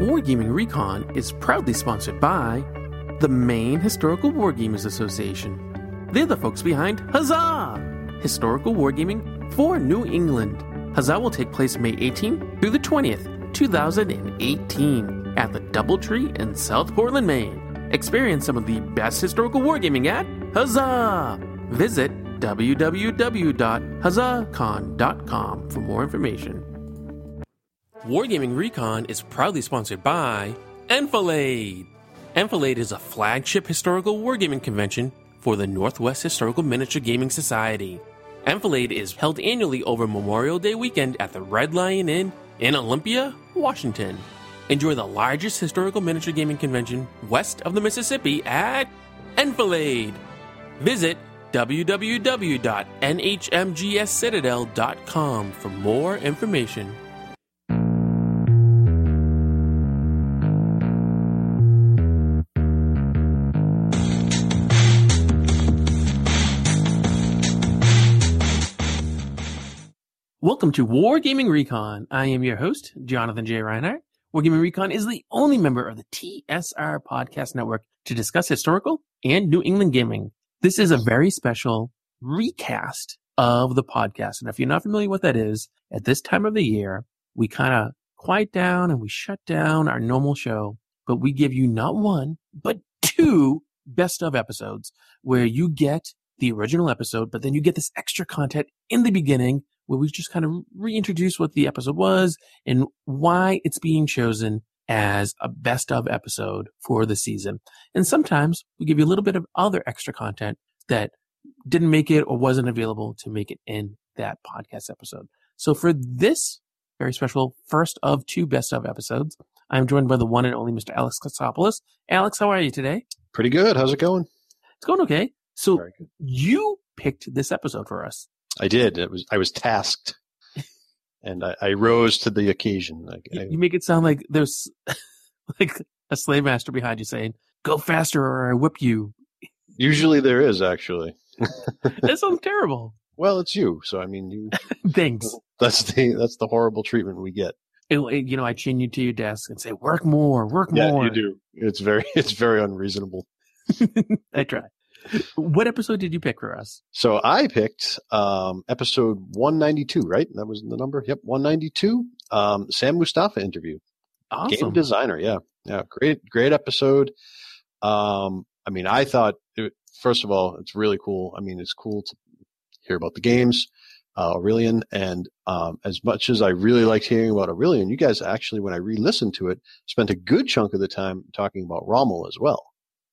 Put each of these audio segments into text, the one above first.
Wargaming Recon is proudly sponsored by the Maine Historical Wargamers Association. They're the folks behind Huzzah! Historical Wargaming for New England. Huzzah will take place May 18th through the 20th, 2018 at the Doubletree in South Portland, Maine. Experience some of the best historical wargaming at Huzzah! Visit www.huzzahcon.com for more information. Wargaming Recon is proudly sponsored by Enfilade. Enfilade is a flagship historical wargaming convention for the Northwest Historical Miniature Gaming Society. Enfilade is held annually over Memorial Day weekend at the Red Lion Inn in Olympia, Washington. Enjoy the largest historical miniature gaming convention west of the Mississippi at Enfilade. Visit www.nhmgscitadel.com for more information. Welcome to Wargaming Recon. I am your host, Jonathan J. Reinhardt. Wargaming Recon is the only member of the TSR Podcast Network to discuss historical and New England gaming. This is a very special recast of the podcast. And if you're not familiar with what that is, at this time of the year, we kind of quiet down and we shut down our normal show, but we give you not one, but two best of episodes where you get the original episode, but then you get this extra content in the beginning where we just kind of reintroduce what the episode was and why it's being chosen as a best of episode for the season. And sometimes we give you a little bit of other extra content that didn't make it or wasn't available to make it in that podcast episode. So for this very special first of two best of episodes, I'm joined by the one and only Mr. Alex Katsopoulos. Alex, how are you today? Pretty good. How's it going? It's going okay. So you picked this episode for us. I did. I was tasked, and I rose to the occasion. You make it sound like there's like a slave master behind you saying, "Go faster, or I whip you." Usually there is, actually. That sounds terrible. Well, it's you, so I mean, you. Thanks. That's the horrible treatment we get. I chain you to your desk and say, "Work more, work more." Yeah, you do. It's very unreasonable. I try. What episode did you pick for us? So I picked episode 192, right? That was the number? Yep, 192. Sam Mustafa interview. Awesome. Game designer, yeah. Great episode. I mean, I thought, first of all, it's really cool. I mean, it's cool to hear about the games, Aurelian, and as much as I really liked hearing about Aurelian, you guys actually, when I re-listened to it, spent a good chunk of the time talking about Rommel as well.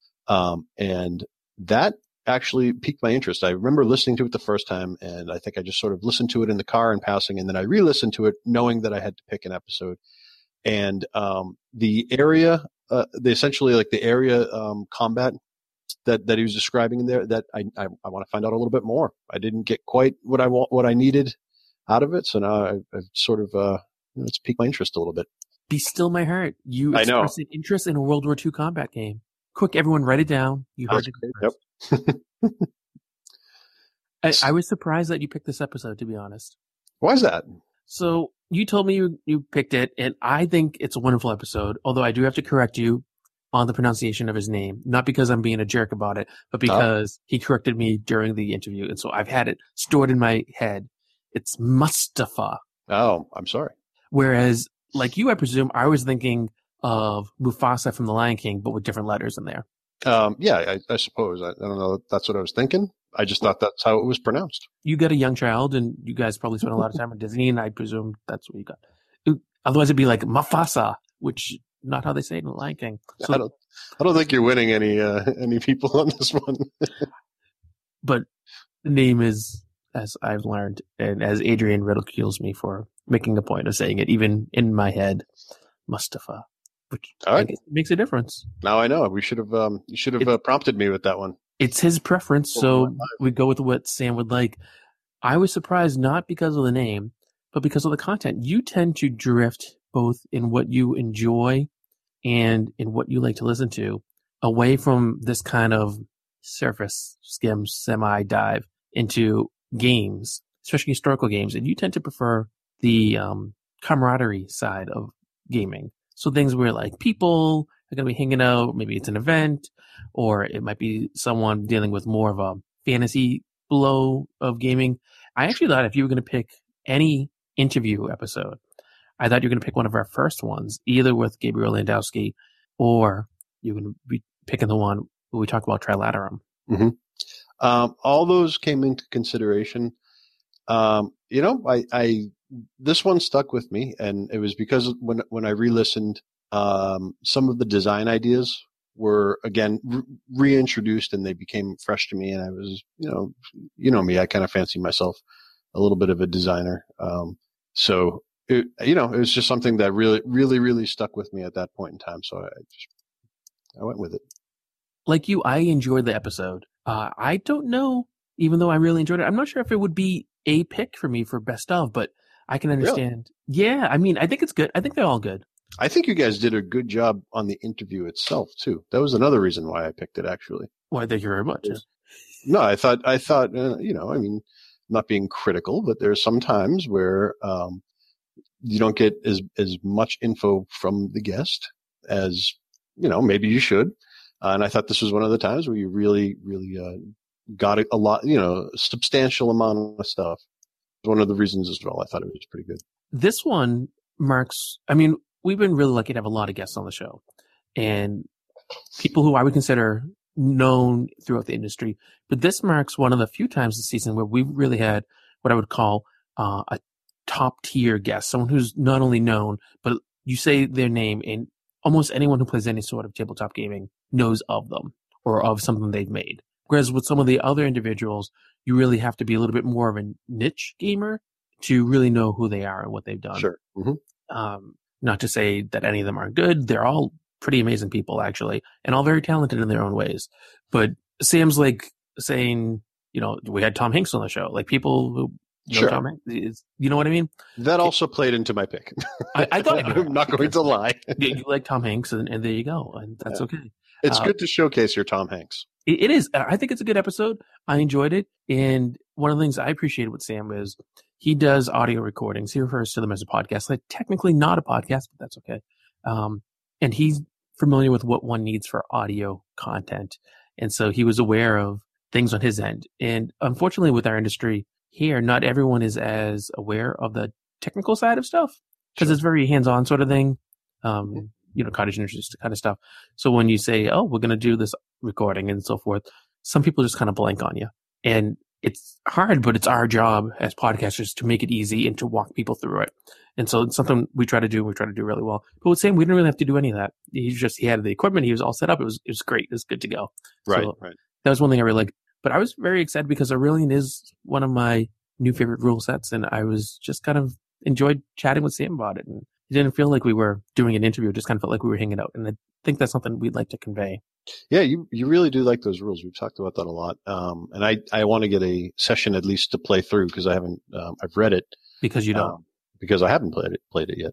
And that actually piqued my interest. I remember listening to it the first time, and I think I just sort of listened to it in the car in passing, and then I re-listened to it knowing that I had to pick an episode. And the area, essentially like the area combat that he was describing in there, that I want to find out a little bit more. I didn't get quite what I needed out of it, so now I've sort of it's piqued my interest a little bit. Be still my heart. You expressed an interest in a World War II combat game. Quick, everyone, write it down. You heard it first. Yep. I was surprised that you picked this episode, to be honest. Why is that? So you told me you picked it, and I think it's a wonderful episode, although I do have to correct you on the pronunciation of his name, not because I'm being a jerk about it, but because he corrected me during the interview, and so I've had it stored in my head. It's Mustafa. Oh, I'm sorry. Whereas, like you, I presume, I was thinking of Mufasa from The Lion King, but with different letters in there. Yeah, I suppose. I don't know. That's what I was thinking. I just thought that's how it was pronounced. You got a young child, and you guys probably spent a lot of time at Disney, and I presume that's what you got. Otherwise, it'd be like Mufasa, which not how they say it in The Lion King. So, I don't think you're winning any people on this one. But the name is, as I've learned, and as Adrian ridicules me for making a point of saying it, even in my head, Mustafa. Which I guess makes a difference. Now I know. You should have prompted me with that one. It's his preference, so we go with what Sam would like. I was surprised not because of the name, but because of the content. You tend to drift both in what you enjoy and in what you like to listen to, away from this kind of surface skim, semi-dive into games, especially historical games. And you tend to prefer the camaraderie side of gaming. So things where like people are going to be hanging out, maybe it's an event, or it might be someone dealing with more of a fantasy flow of gaming. I actually thought if you were going to pick any interview episode, I thought you were going to pick one of our first ones, either with Gabriel Landowski, or you're going to be picking the one where we talk about Trilaterum. Mm-hmm. All those came into consideration. This one stuck with me, and it was because when I re-listened, some of the design ideas were again reintroduced, and they became fresh to me. And I was, me, I kind of fancy myself a little bit of a designer. So it was just something that really, really, really stuck with me at that point in time. So I went with it. Like you, I enjoyed the episode. I don't know, even though I really enjoyed it, I'm not sure if it would be a pick for me for best of, but I can understand. Really? Yeah, I mean, I think it's good. I think they're all good. I think you guys did a good job on the interview itself too. That was another reason why I picked it, actually. Well, thank you very much. No, I thought, not being critical, but there's some times where you don't get as much info from the guest as maybe you should. And I thought this was one of the times where you really, really got a lot, substantial amount of stuff. One of the reasons as well. I thought it was pretty good. This one marks, we've been really lucky to have a lot of guests on the show and people who I would consider known throughout the industry. But this marks one of the few times this season where we've really had what I would call a top tier guest, someone who's not only known, but you say their name and almost anyone who plays any sort of tabletop gaming knows of them or of something they've made. Whereas with some of the other individuals, you really have to be a little bit more of a niche gamer to really know who they are and what they've done. Sure. Mm-hmm. Not to say that any of them aren't good. They're all pretty amazing people, actually, and all very talented in their own ways. But Sam's like saying, we had Tom Hanks on the show, like people who know sure. Tom Hanks. You know what I mean? That also played into my pick. I thought I'm not going to lie. You like Tom Hanks, and there you go, and that's okay. It's good to showcase your Tom Hanks. It is. I think it's a good episode. I enjoyed it. And one of the things I appreciated with Sam is he does audio recordings. He refers to them as a podcast. Like technically not a podcast, but that's okay. And he's familiar with what one needs for audio content. And so he was aware of things on his end. And unfortunately with our industry here, not everyone is as aware of the technical side of stuff because It's very hands-on sort of thing. Cottage industry kind of stuff. So when you say, oh, we're going to do this recording and so forth, some people just kind of blank on you. And it's hard, but it's our job as podcasters to make it easy and to walk people through it. And so it's something we try to do really well. But with Sam, we didn't really have to do any of that. He had the equipment. He was all set up. It was great. It was good to go. Right. So that was one thing I really liked. But I was very excited because Aurelian is one of my new favorite rule sets. And I was just kind of enjoyed chatting with Sam about it. And it didn't feel like we were doing an interview. It just kind of felt like we were hanging out. And I think that's something we'd like to convey. Yeah, you really do like those rules. We've talked about that a lot. And I want to get a session at least to play through because I haven't, I've read it. Because you don't. Because I haven't played it yet.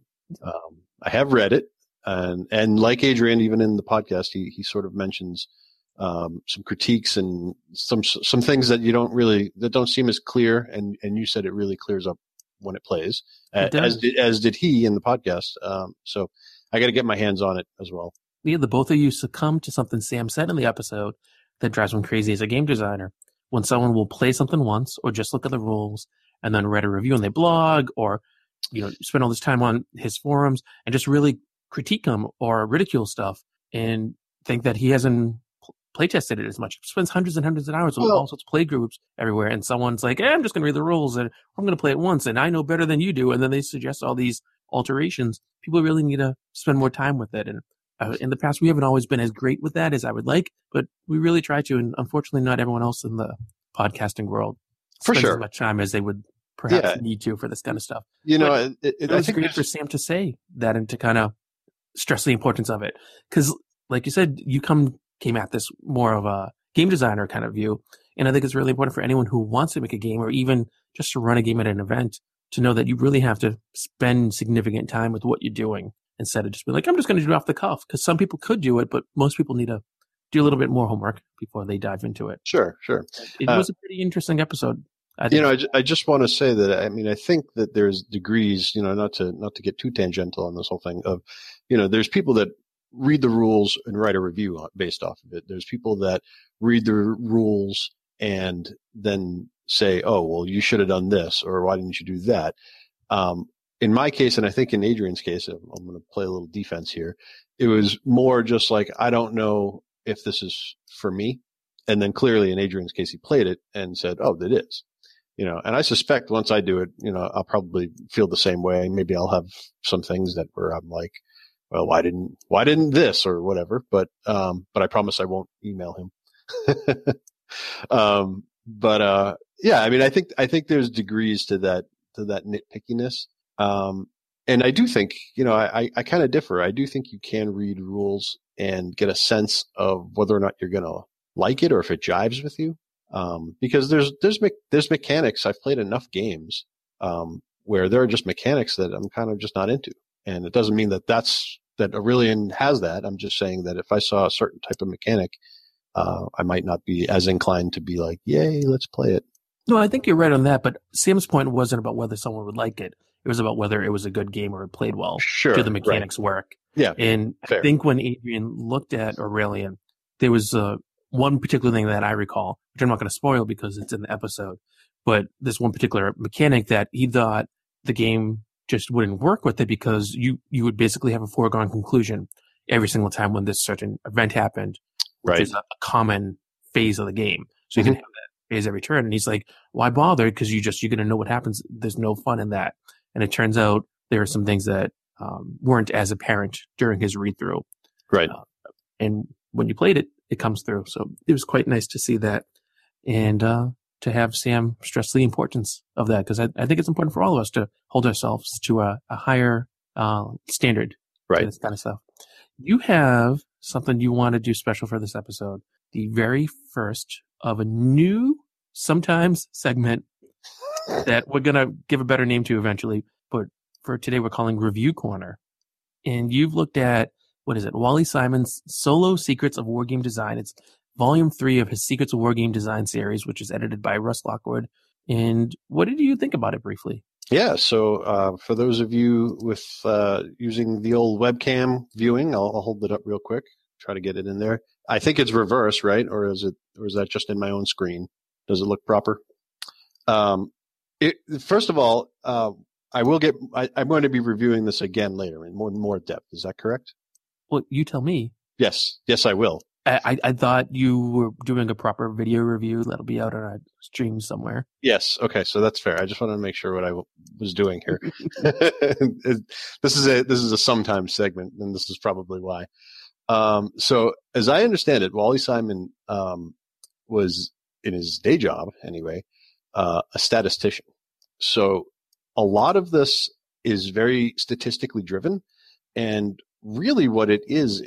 I have read it. And like Adrian, even in the podcast, he sort of mentions, some critiques and some things that that don't seem as clear. And you said it really clears up when it plays, as did he in the podcast. So I got to get my hands on it as well. Yeah, the both of you succumb to something Sam said in the episode that drives me crazy as a game designer. When someone will play something once or just look at the rules and then read a review on their blog or, spend all this time on his forums and just really critique them or ridicule stuff and think that he hasn't playtested it as much. He spends hundreds and hundreds of hours with all sorts of play groups everywhere. And someone's like, I'm just going to read the rules and I'm going to play it once and I know better than you do. And then they suggest all these alterations. People really need to spend more time with it. And in the past, we haven't always been as great with that as I would like, but we really try to. And unfortunately, not everyone else in the podcasting world spends as much time as they would perhaps need to for this kind of stuff. It was great for Sam to say that and to kind of stress the importance of it. Because like you said, you came at this more of a game designer kind of view. And I think it's really important for anyone who wants to make a game or even just to run a game at an event to know that you really have to spend significant time with what you're doing instead of just being like, I'm just going to do it off the cuff. Because some people could do it, but most people need to do a little bit more homework before they dive into it. Sure. It was a pretty interesting episode. I just want to say that, I think that there's degrees, not to get too tangential on this whole thing of there's people that read the rules and write a review based off of it. There's people that read the rules and then say, oh, well, you should have done this, or why didn't you do that? In my case, and I think in Adrian's case, I'm going to play a little defense here. It was more just like, I don't know if this is for me. And then clearly in Adrian's case, he played it and said, oh, it is. And I suspect once I do it, I'll probably feel the same way. Maybe I'll have some things that where I'm like, well, why didn't this or whatever? But I promise I won't email him. Yeah, I mean, I think there's degrees to that nitpickiness. And I do think, I kind of differ. I do think you can read rules and get a sense of whether or not you're going to like it or if it jives with you. Because there's mechanics. I've played enough games, where there are just mechanics that I'm kind of just not into. And it doesn't mean that Aurelian has that. I'm just saying that if I saw a certain type of mechanic, I might not be as inclined to be like, yay, let's play it. No, I think you're right on that, but Sam's point wasn't about whether someone would like it. It was about whether it was a good game or it played well. Sure, do the mechanics work? Yeah. And fair. I think when Adrian looked at Aurelian, there was one particular thing that I recall, which I'm not going to spoil because it's in the episode, but this one particular mechanic that he thought the game just wouldn't work with it because you would basically have a foregone conclusion every single time when this certain event happened, which is a common phase of the game. So you can have that phase every turn. And he's like, why bother? Because you're going to know what happens. There's no fun in that. And it turns out there are some things that weren't as apparent during his read through. Right. And when you played it, it comes through. So it was quite nice to see that. And to have Sam stress the importance of that, because I think it's important for all of us to hold ourselves to a higher standard. Right. This kind of stuff. You have something you want to do special for this episode. The very first of a new, sometimes segment that we're going to give a better name to eventually. But for today, we're calling Review Corner. And you've looked at, what is it? Wally Simon's Solo Secrets of Wargame Design. It's volume 3 of his Secrets of Wargame Design series, which is edited by Russ Lockwood. And what did you think about it briefly? Yeah, so for those of you with using the old webcam viewing, I'll hold it up real quick, try to get it in there. I think it's reverse, right? Or is that just in my own screen? Does it look proper? First of all, I'm going to be reviewing this again later in more depth. Is that correct? Well, you tell me. Yes, I will. I thought you were doing a proper video review that'll be out on a stream somewhere. Yes. Okay. So that's fair. I just wanted to make sure what I was doing here. This is a sometimes segment, and this is probably why. So as I understand it, Wally Simon was in his day job anyway, a statistician. So a lot of this is very statistically driven, and really what it is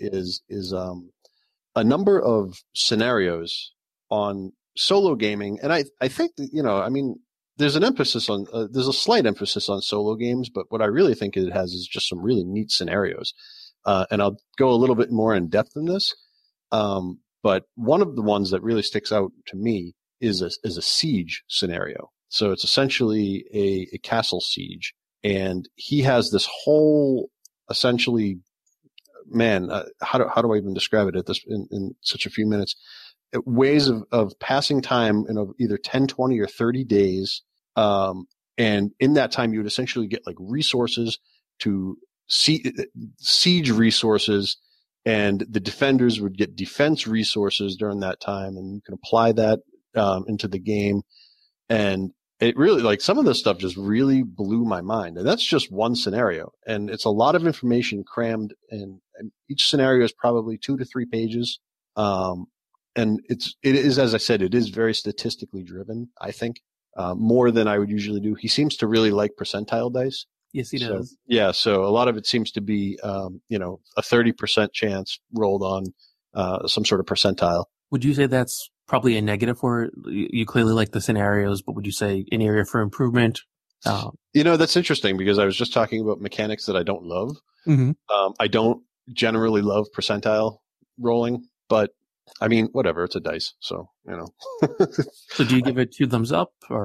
a number of scenarios on solo gaming. And I think that, there's an emphasis on, there's a slight emphasis on solo games, but what I really think it has is just some really neat scenarios. And I'll go a little bit more in depth in this. But one of the ones that really sticks out to me is a siege scenario. So it's essentially a castle siege, and he has this whole essentially, how do I even describe it in such a few minutes? Ways of passing time in either 10, 20, or 30 days. And in that time, you would essentially get like resources to siege resources, and the defenders would get defense resources during that time, and you can apply that into the game. And it really, like, some of this stuff just really blew my mind. And that's just one scenario. And it's a lot of information crammed, and each scenario is probably 2 to 3 pages. And it is, as I said, it is very statistically driven, I think, more than I would usually do. He seems to really like percentile dice. Yes, he does. Yeah. So a lot of it seems to be, a 30% chance rolled on, some sort of percentile. Would you say that's probably a negative for you? Clearly like the scenarios, but would you say an area for improvement? That's interesting, because I was just talking about mechanics that I don't love. Mm-hmm. I don't generally love percentile rolling, but I mean, whatever, it's a dice. So, So do you give it 2 thumbs up or?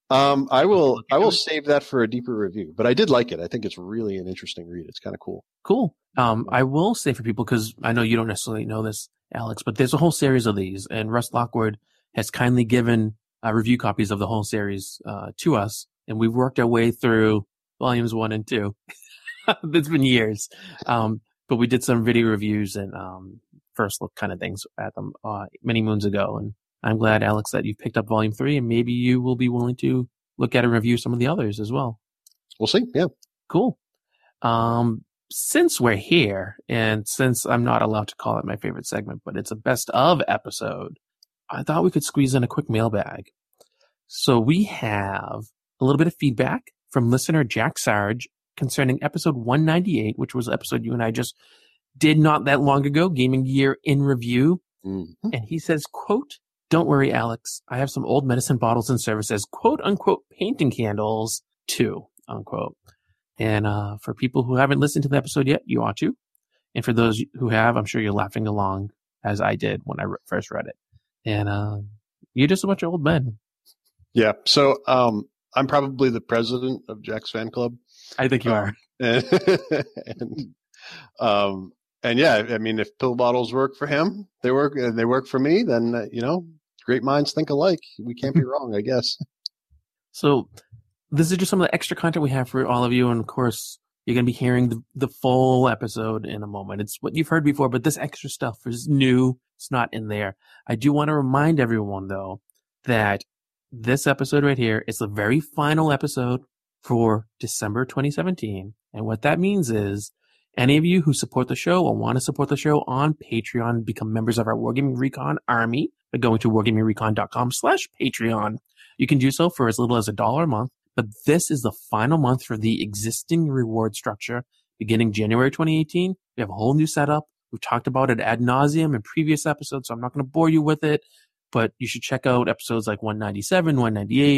I will save that for a deeper review, but I did like it. I think it's really an interesting read. It's kind of cool. Cool. I will say for people, because I know you don't necessarily know this, Alex, but there's a whole series of these, and Russ Lockwood has kindly given review copies of the whole series to us, and we've worked our way through volumes 1 and 2. It's been years, but we did some video reviews and first look kind of things at them many moons ago, and I'm glad, Alex, that you've picked up volume 3, and maybe you will be willing to look at and review some of the others as well. We'll see. Yeah. Cool. Since we're here, and since I'm not allowed to call it my favorite segment, but it's a best of episode, I thought we could squeeze in a quick mailbag. So we have a little bit of feedback from listener Jack Sarge concerning episode 198, which was an episode you and I just did not that long ago, Gaming Year in Review. Mm-hmm. And he says, quote, "Don't worry, Alex. I have some old medicine bottles in service as quote unquote painting candles too, unquote." And for people who haven't listened to the episode yet, you ought to. And for those who have, I'm sure you're laughing along as I did when I first read it. And you're just a bunch of old men. Yeah. So I'm probably the president of Jack's fan club. I think you are. And yeah, I mean, if pill bottles work for him, they work for me, then, great minds think alike. We can't be wrong, I guess. So this is just some of the extra content we have for all of you. And of course, you're going to be hearing the full episode in a moment. It's what you've heard before, but this extra stuff is new. It's not in there. I do want to remind everyone, though, that this episode right here is the very final episode for December 2017. And what that means is any of you who support the show or want to support the show on Patreon, become members of our Wargaming Recon army by going to wargamingrecon.com/Patreon. You can do so for as little as $1 a month. But this is the final month for the existing reward structure. Beginning January 2018, we have a whole new setup. We've talked about it ad nauseum in previous episodes, so I'm not going to bore you with it. But you should check out episodes like 197, 198,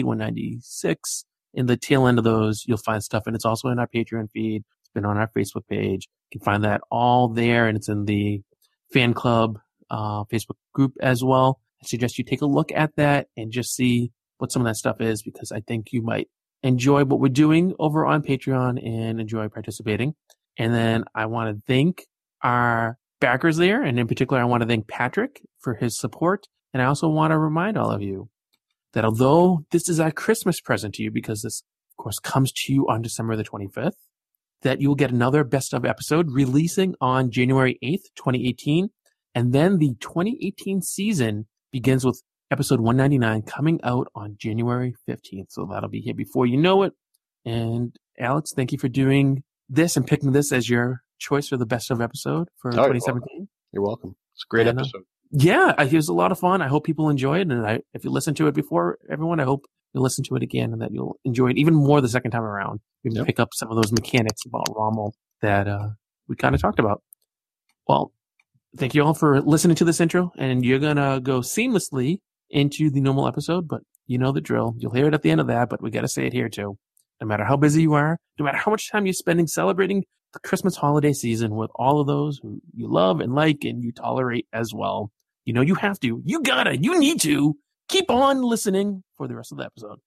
196. In the tail end of those, you'll find stuff, and it's also in our Patreon feed. It's been on our Facebook page. You can find that all there, and it's in the fan club Facebook group as well. I suggest you take a look at that and just see what some of that stuff is, because I think you might enjoy what we're doing over on Patreon and enjoy participating. And then I want to thank our backers there. And in particular, I want to thank Patrick for his support. And I also want to remind all of you that although this is our Christmas present to you, because this, of course, comes to you on December the 25th, that you will get another best of episode releasing on January 8th, 2018. And then the 2018 season begins with episode 199 coming out on January 15th. So that'll be here before you know it. And Alex, thank you for doing this and picking this as your choice for the best of episode for 2017. You're welcome. It's a great episode. Yeah, it was a lot of fun. I hope people enjoy it. And if you listened to it before, everyone, I hope you'll listen to it again and that you'll enjoy it even more the second time around. You can pick up some of those mechanics about Rommel that we kind of talked about. Well, thank you all for listening to this intro. And you're going to go seamlessly into the normal episode, but you know the drill. You'll hear it at the end of that, but we got to say it here too. No matter how busy you are, no matter how much time you're spending celebrating the Christmas holiday season with all of those who you love and like and you tolerate as well, you know you have to, you gotta, you need to keep on listening for the rest of the episode.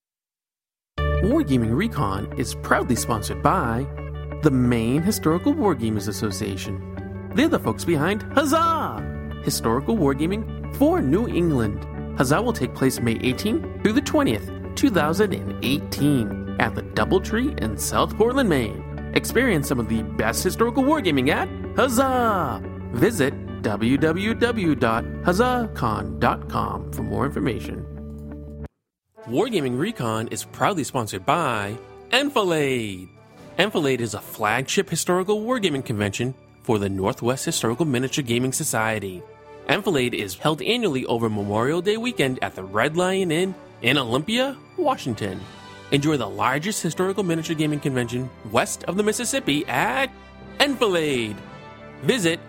Wargaming Recon is proudly sponsored by the Maine Historical Wargamers Association. They're the folks behind Huzzah! Historical Wargaming for New England. Huzzah will take place May 18th through the 20th, 2018 at the Doubletree in South Portland, Maine. Experience some of the best historical wargaming at Huzzah! Visit www.huzzahcon.com for more information. Wargaming Recon is proudly sponsored by Enfilade. Enfilade is a flagship historical wargaming convention for the Northwest Historical Miniature Gaming Society. Enfilade is held annually over Memorial Day weekend at the Red Lion Inn in Olympia, Washington. Enjoy the largest historical miniature gaming convention west of the Mississippi at Enfilade. Visit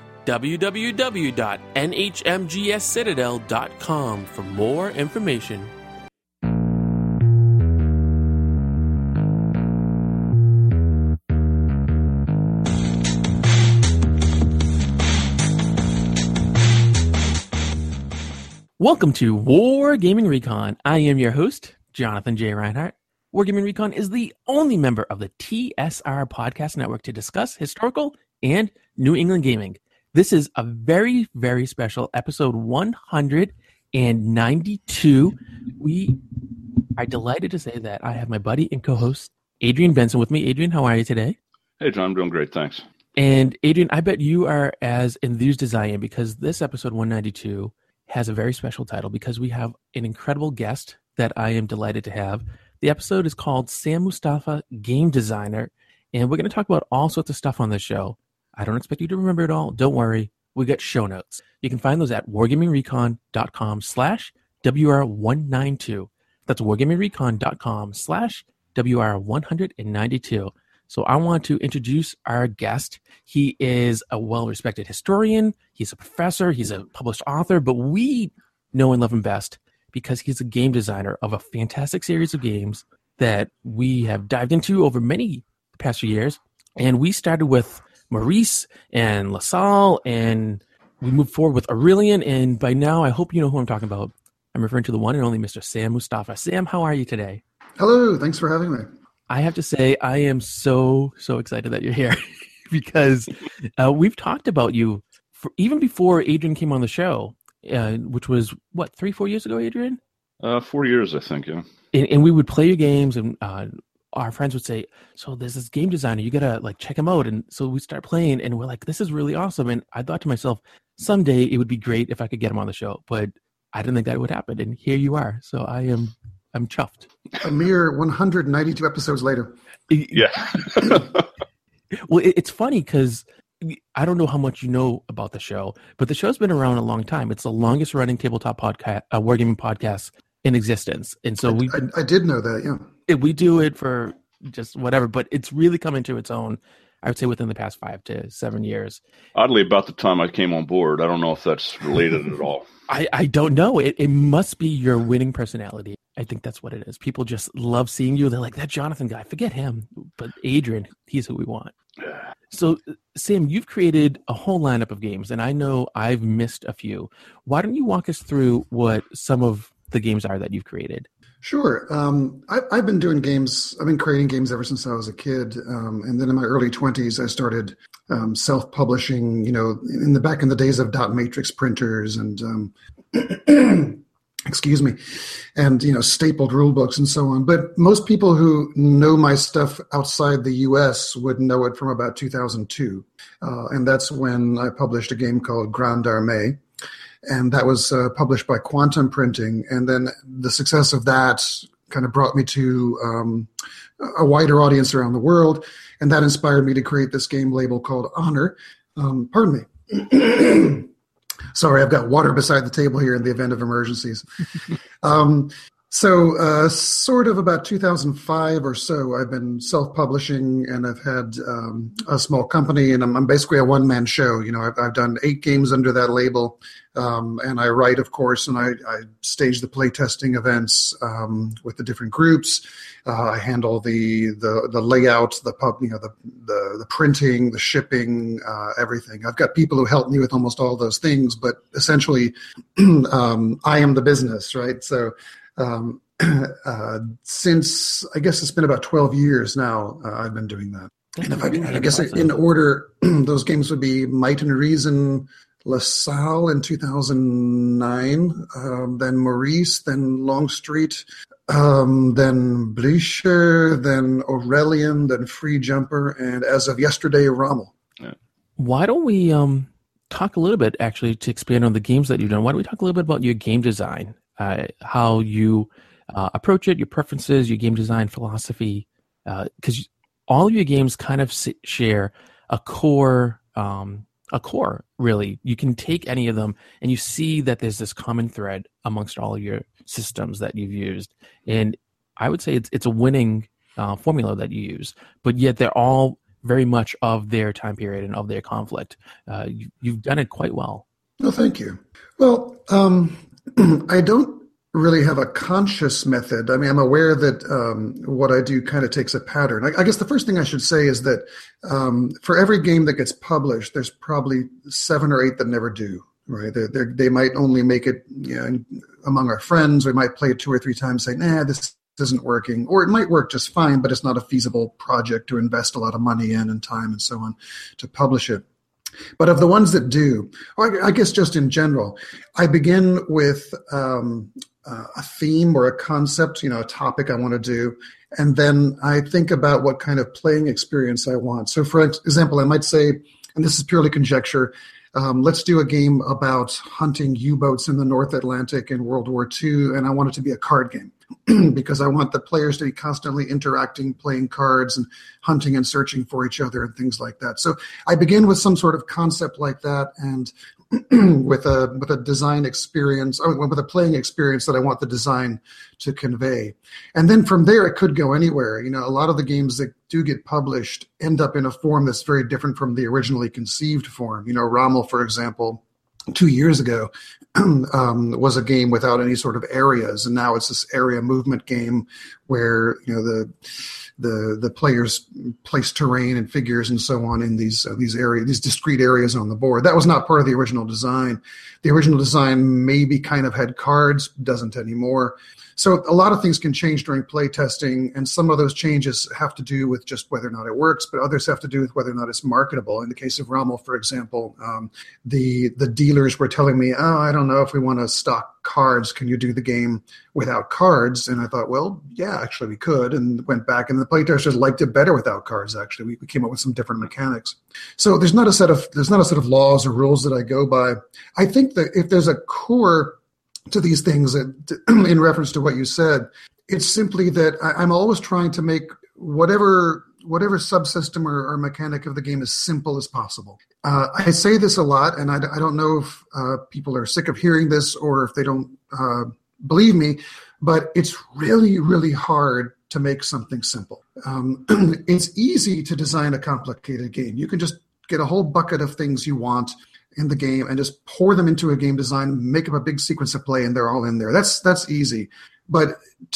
www.nhmgscitadel.com for more information. Welcome to Wargaming Recon. I am your host, Jonathan J. Reinhardt, Wargaming Recon is the only member of the TSR Podcast Network to discuss historical and New England gaming. This is a very, very special episode 192. We are delighted to say that I have my buddy and co-host, Adrian Benson, with me. Adrian, how are you today? Hey, John, I'm doing great, thanks. And Adrian, I bet you are as enthused as I am because this episode 192 has a very special title because we have an incredible guest that I am delighted to have. The episode is called Sam Mustafa, Game Designer, and we're going to talk about all sorts of stuff on this show. I don't expect you to remember it all. Don't worry. We got show notes. You can find those at wargamingrecon.com/WR192. That's wargamingrecon.com/WR192. So I want to introduce our guest. He is a well-respected historian. He's a professor. He's a published author, but we know and love him best because he's a game designer of a fantastic series of games that we have dived into over many past few years. And we started with Maurice and LaSalle, and we moved forward with Aurelian. And by now, I hope you know who I'm talking about. I'm referring to the one and only Mr. Sam Mustafa. Sam, how are you today? Hello. Thanks for having me. I have to say, I am so excited that you're here because we've talked about you even before Adrian came on the show. Which was, 3-4 years ago, Adrian? 4 years, I think, yeah. And we would play your games, and our friends would say, so there's this game designer, you got to check him out. And so we start playing, and we're like, this is really awesome. And I thought to myself, someday it would be great if I could get him on the show. But I didn't think that would happen. And here you are. So I'm chuffed. A mere 192 episodes later. Yeah. Well, it's funny because I don't know how much you know about the show, but the show's been around a long time. It's the longest running tabletop podcast, wargaming podcast in existence. And so I did know that, yeah. We do it for just whatever, but it's really come into its own, I would say, within the past 5 to 7 years. Oddly, about the time I came on board, I don't know if that's related at all. I don't know. It must be your winning personality. I think that's what it is. People just love seeing you. They're like, that Jonathan guy, forget him. But Adrian, he's who we want. So, Sam, you've created a whole lineup of games, and I know I've missed a few. Why don't you walk us through what some of the games are that you've created? Sure. I've been doing games. I've been creating games ever since I was a kid. And then in my early 20s, I started self-publishing, back in the days of dot matrix printers and excuse me, and, stapled rule books and so on. But most people who know my stuff outside the U.S. would know it from about 2002. And that's when I published a game called Grande Armée. And that was published by Quantum Printing. And then the success of that kind of brought me to a wider audience around the world. And that inspired me to create this game label called Honor. Pardon me. Sorry, I've got water beside the table here in the event of emergencies. So sort of about 2005 or so, I've been self-publishing, and I've had a small company, and I'm basically a one-man show. I've done 8 games under that label, and I write, of course, and I stage the playtesting events with the different groups. I handle the layout, the printing, the shipping, everything. I've got people who help me with almost all those things, but essentially, I am the business, right? So. Since I guess it's been about 12 years now, I've been doing that. And I guess in order, those games would be Might and Reason, LaSalle in 2009, then Maurice, then Longstreet, then Blücher, then Aurelian, then Free Jumper, and as of yesterday, Rommel. Yeah. Why don't we talk a little bit, actually, to expand on the games that you've done? Why don't we talk a little bit about your game design? How you approach it, your preferences, your game design philosophy, because all of your games kind of share a core, really. You can take any of them and you see that there's this common thread amongst all of your systems that you've used. And I would say it's a winning formula that you use, but yet they're all very much of their time period and of their conflict. You've done it quite well. Well, thank you. Well, I don't really have a conscious method. I mean, I'm aware that what I do kind of takes a pattern. I guess the first thing I should say is that for every game that gets published, there's probably 7 or 8 that never do. Right? They might only make it among our friends. We might play it 2 or 3 times, say, "Nah, this isn't working, or it might work just fine, but it's not a feasible project to invest a lot of money in and time and so on to publish it. But of the ones that do, or I guess just in general, I begin with a theme or a concept, a topic I want to do, and then I think about what kind of playing experience I want. So, for example, I might say, and this is purely conjecture, let's do a game about hunting U-boats in the North Atlantic in World War II, and I want it to be a card game because I want the players to be constantly interacting, playing cards, and hunting and searching for each other and things like that. So I begin with some sort of concept like that, and with a design experience, or with a playing experience that I want the design to convey. And then from there, it could go anywhere. A lot of the games that do get published end up in a form that's very different from the originally conceived form. Rommel, for example, 2 years ago was a game without any sort of areas, and now it's this area movement game where the players place terrain and figures and so on in these areas, these discrete areas on the board. That was not part of the original design. The original design maybe kind of had cards, doesn't anymore. So a lot of things can change during play testing, and some of those changes have to do with just whether or not it works, but others have to do with whether or not it's marketable. In the case of Rommel, for example, the dealers were telling me, I don't know if we want to stock cards. Can you do the game without cards? And I thought, well, yeah, actually we could, and went back, and the playtesters liked it better without cards. Actually, we came up with some different mechanics. So there's not a set of laws or rules that I go by. I think that if there's a core to these things, in reference to what you said, it's simply that I'm always trying to make whatever subsystem or mechanic of the game as simple as possible. I say this a lot, and I don't know if people are sick of hearing this or if they don't believe me, but it's really, really hard to make something simple. It's easy to design a complicated game. You can just get a whole bucket of things you want in the game and just pour them into a game design, make up a big sequence of play, and they're all in there. That's easy. But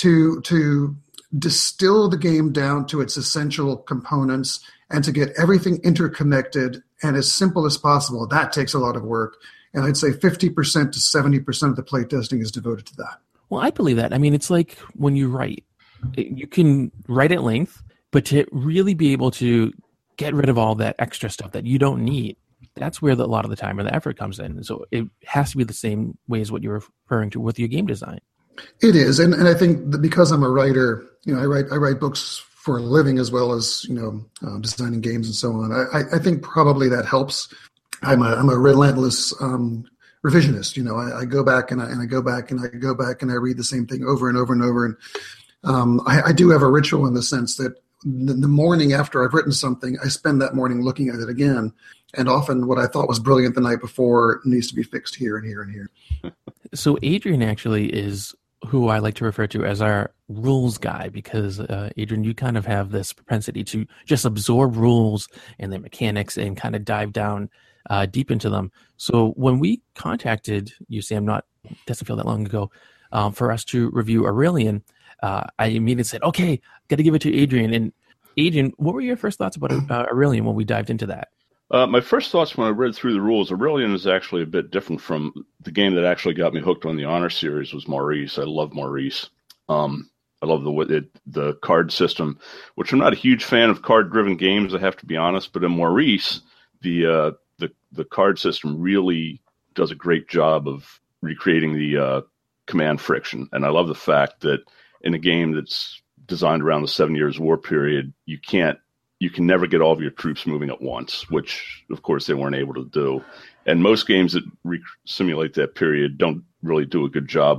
to distill the game down to its essential components and to get everything interconnected and as simple as possible, that takes a lot of work. And I'd say 50% to 70% of the playtesting is devoted to that. Well, I believe that. I mean, it's like when you write, you can write at length, but to really be able to get rid of all that extra stuff that you don't need, that's where a lot of the time and the effort comes in. So it has to be the same way as what you're referring to with your game design. It is, and I think that because I'm a writer, I write books for a living as well as designing games and so on. I think probably that helps. I'm a relentless revisionist. I go back and I go back and I go back and I read the same thing over and over and over. And I do have a ritual in the sense that the morning after I've written something, I spend that morning looking at it again. And often what I thought was brilliant the night before needs to be fixed here and here and here. So Adrian actually is who I like to refer to as our rules guy, because Adrian, you kind of have this propensity to just absorb rules and their mechanics and kind of dive down deep into them. So when we contacted you, Sam, doesn't feel that long ago, for us to review Aurelian, I immediately said, okay, got to give it to Adrian. And Adrian, what were your first thoughts about Aurelian when we dived into that? My first thoughts when I read through the rules, Aurelian is actually a bit different from the game that actually got me hooked on the Honor series was Maurice. I love Maurice. I love the card system, which I'm not a huge fan of card-driven games, I have to be honest. But in Maurice, the card system really does a great job of recreating the command friction. And I love the fact that in a game that's designed around the 7 Years' War period, you can never get all of your troops moving at once, which, of course, they weren't able to do. And most games that simulate that period don't really do a good job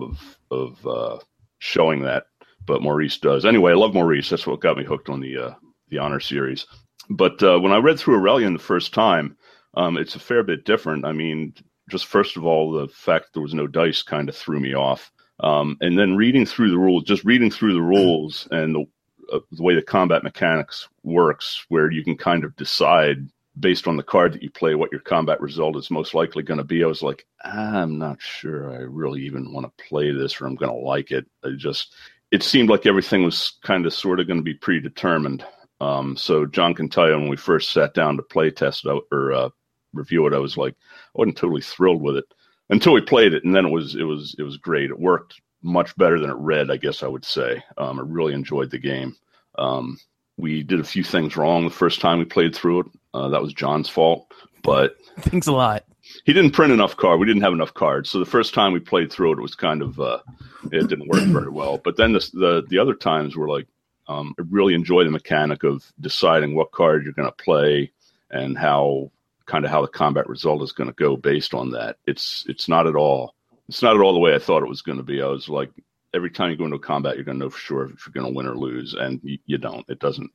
of showing that, but Maurice does. Anyway, I love Maurice. That's what got me hooked on the Honor series. But when I read through Aurelian the first time, it's a fair bit different. I mean, just first of all, the fact that there was no dice kind of threw me off. And then reading through the rules and the way the combat mechanics works, where you can kind of decide based on the card that you play what your combat result is most likely going to be. I was like, I'm not sure I really even want to play this or I'm going to like it. It seemed like everything was kind of sort of going to be predetermined. So John can tell you when we first sat down to play test it or review it, I wasn't totally thrilled with it until we played it. And then it was great. It worked much better than it read, I guess I would say. I really enjoyed the game. We did a few things wrong the first time we played through it. That was John's fault, but thanks a lot. He didn't print enough cards. We didn't have enough cards. So the first time we played through it, it was kind of, it didn't work very well. But then the other times were like, I really enjoy the mechanic of deciding what card you're going to play and how the combat result is going to go based on that. It's not at all the way I thought it was going to be. I was like, every time you go into a combat, you're going to know for sure if you're going to win or lose, and you don't. It doesn't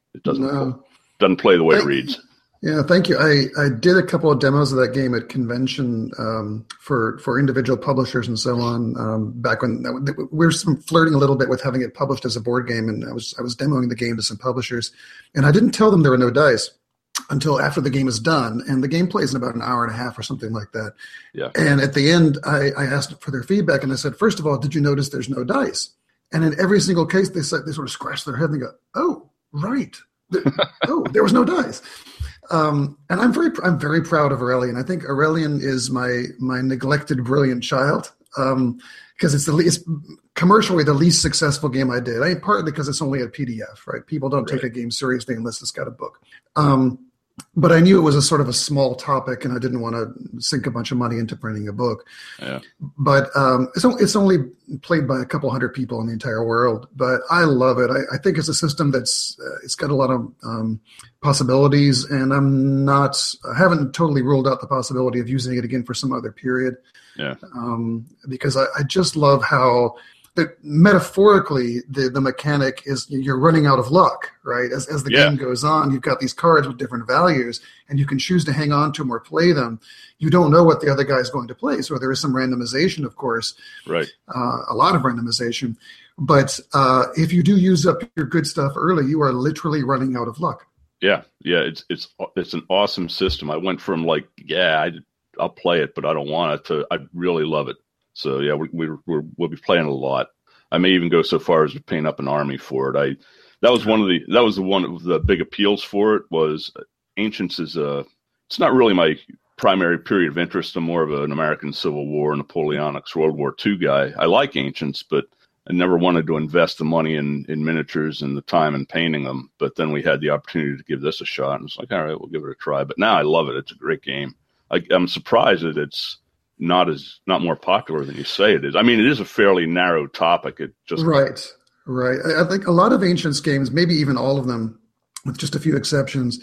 play the way it reads. Yeah, thank you. I did a couple of demos of that game at convention for individual publishers and so on. Back when we were flirting a little bit with having it published as a board game, and I was demoing the game to some publishers, and I didn't tell them there were no dice until after the game is done, and the game plays in about an hour and a half or something like that. Yeah. And at the end, I asked for their feedback, and I said, first of all, did you notice there's no dice? And in every single case, they sort of scratch their head and they go, "Oh, right. Oh, there was no dice." And I'm very proud of Aurelian. I think Aurelian is my neglected brilliant child because it's commercially the least successful game I did. Partly because it's only a PDF, right? People don't take a game seriously unless it's got a book. But I knew it was a sort of a small topic, and I didn't want to sink a bunch of money into printing a book. Yeah. But it's only played by a couple hundred people in the entire world. But I love it. I think it's a system it's got a lot of possibilities, and I haven't totally ruled out the possibility of using it again for some other period. Yeah. Because I just love how. Metaphorically, the mechanic is you're running out of luck, right? As the game goes on, you've got these cards with different values, and you can choose to hang on to them or play them. You don't know what the other guy is going to play, so there is some randomization, of course. Right. A lot of randomization. But if you do use up your good stuff early, you are literally running out of luck. Yeah. It's an awesome system. I went from like, I'll play it, but I don't want it, to I really love it. So yeah, we'll be playing a lot. I may even go so far as to paint up an army for it. That was one of the big appeals for it. Was Ancients it's not really my primary period of interest. I'm more of an American Civil War, Napoleonics, World War II guy. I like Ancients, but I never wanted to invest the money in miniatures and the time in painting them. But then we had the opportunity to give this a shot, and it's like, all right, we'll give it a try. But now I love it. It's a great game. I'm surprised that it's not more popular than you say it is. I mean, it is a fairly narrow topic. It just right. I think a lot of Ancients games, maybe even all of them, with just a few exceptions,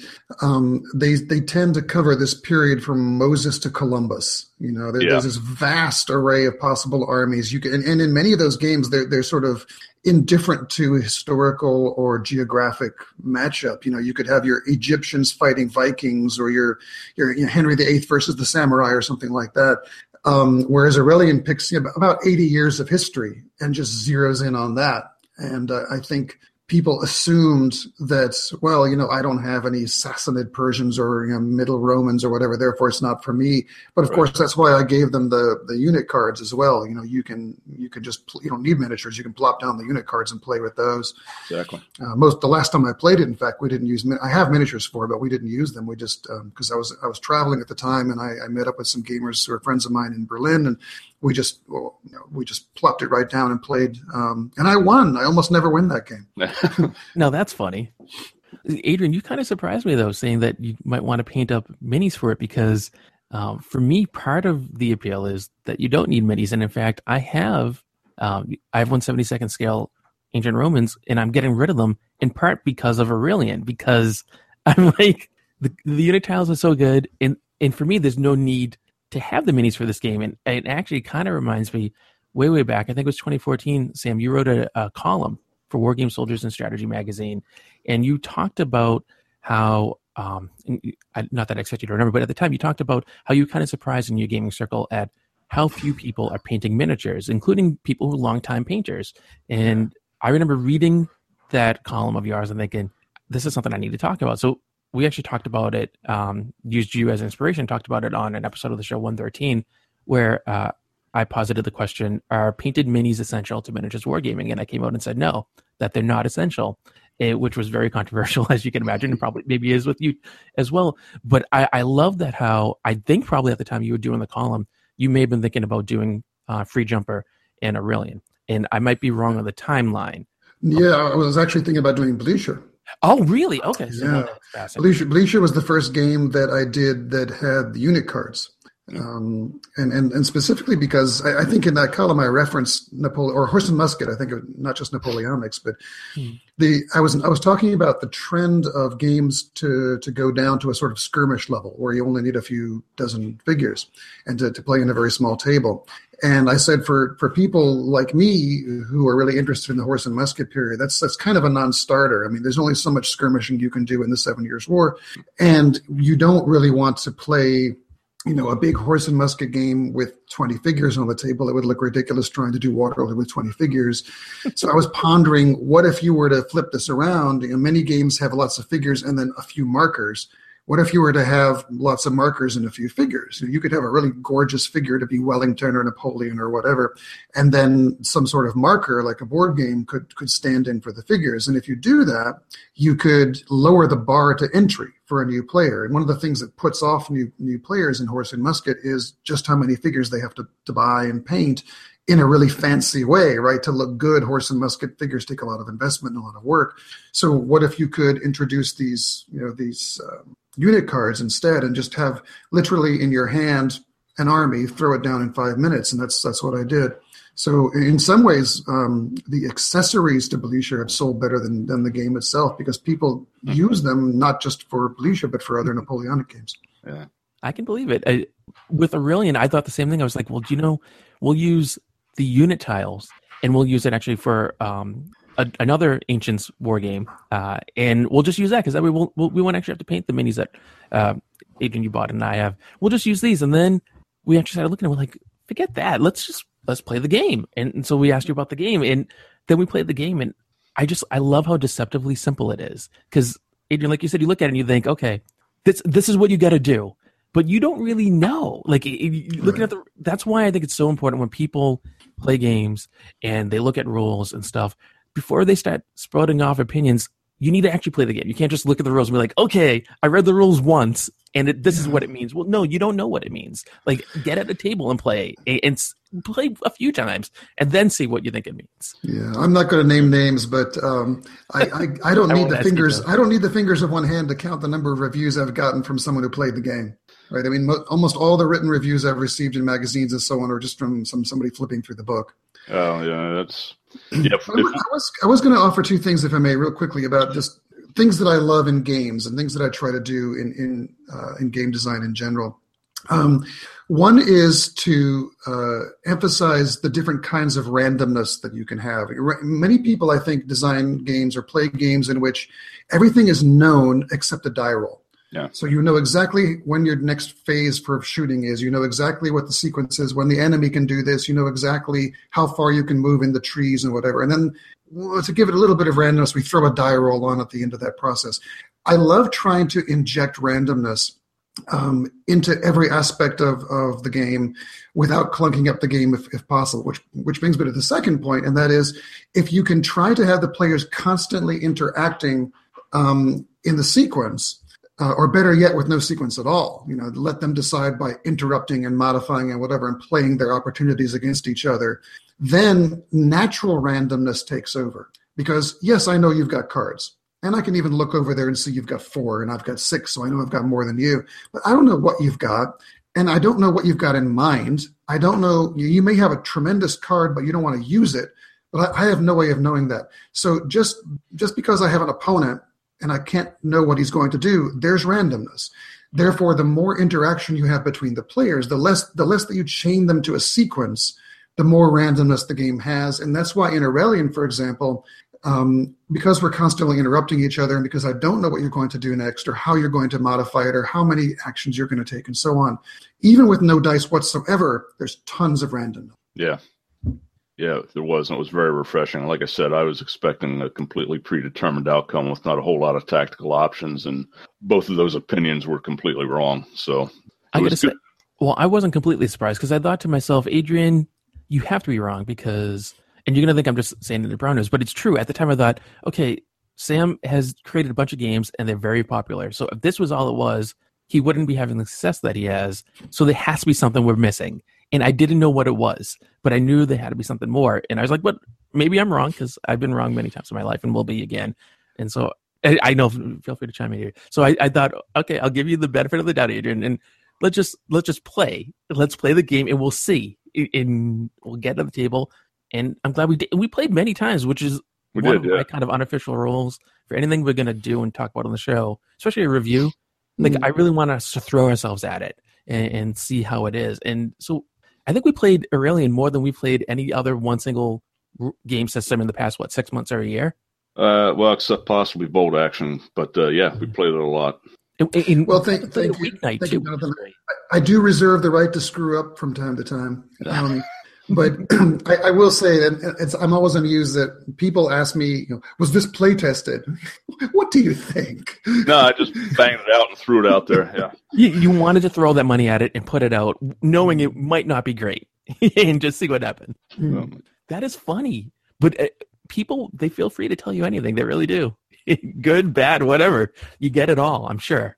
they tend to cover this period from Moses to Columbus. You know, there's this vast array of possible armies. And in many of those games, they're sort of indifferent to historical or geographic matchup. You know, you could have your Egyptians fighting Vikings, or your Henry VIII versus the samurai, or something like that. Whereas Aurelian picks about 80 years of history and just zeroes in on that. And I think people assumed that, well, I don't have any Sassanid Persians or Middle Romans or whatever, therefore it's not for me. But of course, that's why I gave them the unit cards as well. You can just, you don't need miniatures. You can plop down the unit cards and play with those. Exactly. The last time I played it, in fact, we didn't use. I have miniatures for it, but we didn't use them. We just because I was traveling at the time, and I met up with some gamers who are friends of mine in Berlin, and we just plopped it right down and played. And I won. I almost never win that game. Now that's funny. Adrian, you kind of surprised me though, saying that you might want to paint up minis for it, because for me, part of the appeal is that you don't need minis. And in fact, I have 1/72 scale Ancient Romans, and I'm getting rid of them in part because of Aurelian, because I'm like, the unit tiles are so good. And for me, there's no need to have the minis for this game. And it actually kind of reminds me way back, I think it was 2014, Sam, you wrote a column for War Game Soldiers and Strategy magazine, and you talked about how, not that I expect you to remember, but at the time you talked about how you kind of surprised in your gaming circle at how few people are painting miniatures, including people who are longtime painters. And I remember reading that column of yours and thinking, this is something I need to talk about. So we actually talked about it, used you as inspiration, talked about it on an episode of the show 113, where I posited the question, are painted minis essential to miniatures wargaming? And I came out and said no, that they're not essential, which was very controversial, as you can imagine, and probably maybe is with you as well. But I love that how, I think probably at the time you were doing the column, you may have been thinking about doing Free Jumper and Aurelian. and I might be wrong on the timeline. Yeah, I was actually thinking about doing Bleacher. Oh, really? Okay. So Yeah. that's fascinating. Bleacher was the first game that I did that had the unit cards. And specifically because I think in that column I referenced Napoleon or Horse and Musket. I think not just Napoleonics, but I was talking about the trend of games to go down to a sort of skirmish level where you only need a few dozen figures and to play in a very small table. And I said for people like me who are really interested in the Horse and Musket period, that's kind of a non-starter. I mean, there's only so much skirmishing you can do in the 7 Years' War, and you don't really want to play a big Horse and Musket game with 20 figures on the table. It would look ridiculous trying to do Waterloo with 20 figures. So I was pondering, what if you were to flip this around? Many games have lots of figures and then a few markers. What if you were to have lots of markers and a few figures? You could have a really gorgeous figure to be Wellington or Napoleon or whatever, and then some sort of marker like a board game could stand in for the figures. And if you do that, you could lower the bar to entry for a new player. And one of the things that puts off new players in Horse and Musket is just how many figures they have to buy and paint in a really fancy way, right? To look good, Horse and Musket figures take a lot of investment and a lot of work. So what if you could introduce these unit cards instead and just have literally in your hand an army, throw it down in 5 minutes? And that's what I did. So in some ways, the accessories to Bleacher have sold better than the game itself because people use them not just for Bleacher, but for other Napoleonic games. Yeah, I can believe it. With Aurelian, I thought the same thing. I was like, well, we'll use the unit tiles, and we'll use it actually for another Ancients war game, and we'll just use that because that way we won't actually have to paint the minis that Adrian, you bought, and I have. We'll just use these, and then we actually started looking at it, we're like, forget that. Let's play the game. And so we asked you about the game, and then we played the game, and I love how deceptively simple it is. Because Adrian, like you said, you look at it and you think, okay, this is what you got to do, but you don't really know. Like looking at that's why I think it's so important when people play games and they look at rules and stuff before they start sprouting off opinions. You need to actually play the game. You can't just look at the rules and be like, okay, I read the rules once and this is what it means. Well, no, you don't know what it means. Like, get at the table and play play a few times and then see what you think it means. Yeah, I'm not going to name names, but I don't need the fingers. I don't need the fingers of one hand to count the number of reviews I've gotten from someone who played the game. Right? I mean, almost all the written reviews I've received in magazines and so on are just from somebody flipping through the book. Oh yeah, that's. Yep. I was going to offer two things, if I may, real quickly, about just things that I love in games and things that I try to do in game design in general. One is to emphasize the different kinds of randomness that you can have. Many people, I think, design games or play games in which everything is known except the die roll. Yeah. So you know exactly when your next phase for shooting is. You know exactly what the sequence is, when the enemy can do this. You know exactly how far you can move in the trees and whatever. And then to give it a little bit of randomness, we throw a die roll on at the end of that process. I love trying to inject randomness into every aspect of the game without clunking up the game if possible, which brings me to the second point, and that is if you can try to have the players constantly interacting in the sequence, or better yet, with no sequence at all. Let them decide by interrupting and modifying and whatever and playing their opportunities against each other. Then natural randomness takes over. Because, yes, I know you've got cards. And I can even look over there and see you've got 4 and I've got 6, so I know I've got more than you. But I don't know what you've got, and I don't know what you've got in mind. I don't know. You may have a tremendous card, but you don't want to use it. But I have no way of knowing that. So just because I have an opponent and I can't know what he's going to do, there's randomness. Therefore, the more interaction you have between the players, the less that you chain them to a sequence, the more randomness the game has. And that's why in Aurelian, for example, because we're constantly interrupting each other and because I don't know what you're going to do next or how you're going to modify it or how many actions you're going to take and so on, even with no dice whatsoever, there's tons of randomness. Yeah. Yeah, there was, and it was very refreshing. Like I said, I was expecting a completely predetermined outcome with not a whole lot of tactical options, and both of those opinions were completely wrong. So I gotta say, well, I wasn't completely surprised because I thought to myself, Adrian, you have to be wrong because, and you're gonna think I'm just saying it to brown nose, but it's true. At the time, I thought, okay, Sam has created a bunch of games and they're very popular. So if this was all it was, he wouldn't be having the success that he has. So there has to be something we're missing. and I didn't know what it was, but I knew there had to be something more. And I was like, but maybe I'm wrong, because I've been wrong many times in my life and will be again. And so I know, feel free to chime in here. So I thought, okay, I'll give you the benefit of the doubt, Adrian, and let's just play. Let's play the game and we'll see. And we'll get to the table. And I'm glad we did. We played many times, which is one of my kind of unofficial rules for anything we're going to do and talk about on the show, especially a review. Like, I really want us to throw ourselves at it and see how it is. And so I think we played Aurelian more than we played any other one single game system in the past, 6 months or a year? Well, except possibly Bolt Action. But we played it a lot. Thank you. Thank you, Jonathan. I do reserve the right to screw up from time to time. But I will say that I'm always amused that people ask me, was this play tested? What do you think? No, I just banged it out and threw it out there. Yeah. You wanted to throw that money at it and put it out, knowing it might not be great, and just see what happened. That is funny. But people, they feel free to tell you anything. They really do. Good, bad, whatever. You get it all, I'm sure.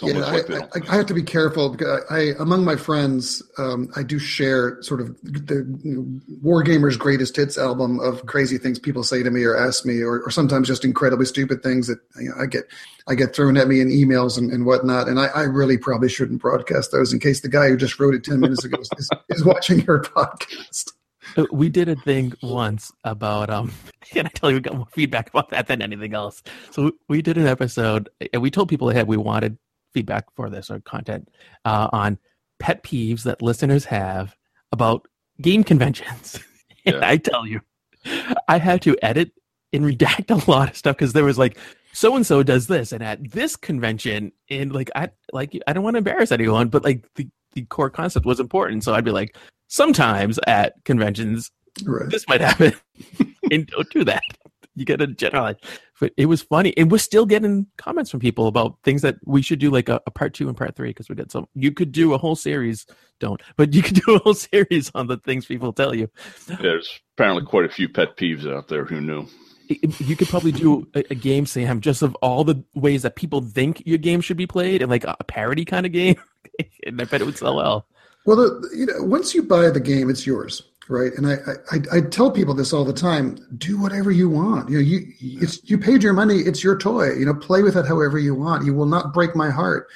I have to be careful because among my friends, I do share sort of the Wargamer's Greatest Hits album of crazy things people say to me or ask me, or sometimes just incredibly stupid things that I get thrown at me in emails and whatnot. And I really probably shouldn't broadcast those in case the guy who just wrote it 10 minutes ago is watching your podcast. We did a thing once about, and I tell you, we got more feedback about that than anything else. So we did an episode, and we told people ahead we wanted feedback for this or content on pet peeves that listeners have about game conventions. And I tell you, I had to edit and redact a lot of stuff because there was like, so-and-so does this, and at this convention, and I don't want to embarrass anyone, but like the core concept was important. So I'd be like, sometimes at conventions, this might happen, and don't do that. You got to generalize. But it was funny, and we're still getting comments from people about things that we should do, like a part 2 and part 3, because we did some. You could do a whole series, but you could do a whole series on the things people tell you. There's apparently quite a few pet peeves out there. Who knew? You could probably do a game, Sam, just of all the ways that people think your game should be played, and like a parody kind of game. And I bet it would sell well. Well, once you buy the game, it's yours, right? And I tell people this all the time: do whatever you want. You paid your money; it's your toy. Play with it however you want. You will not break my heart.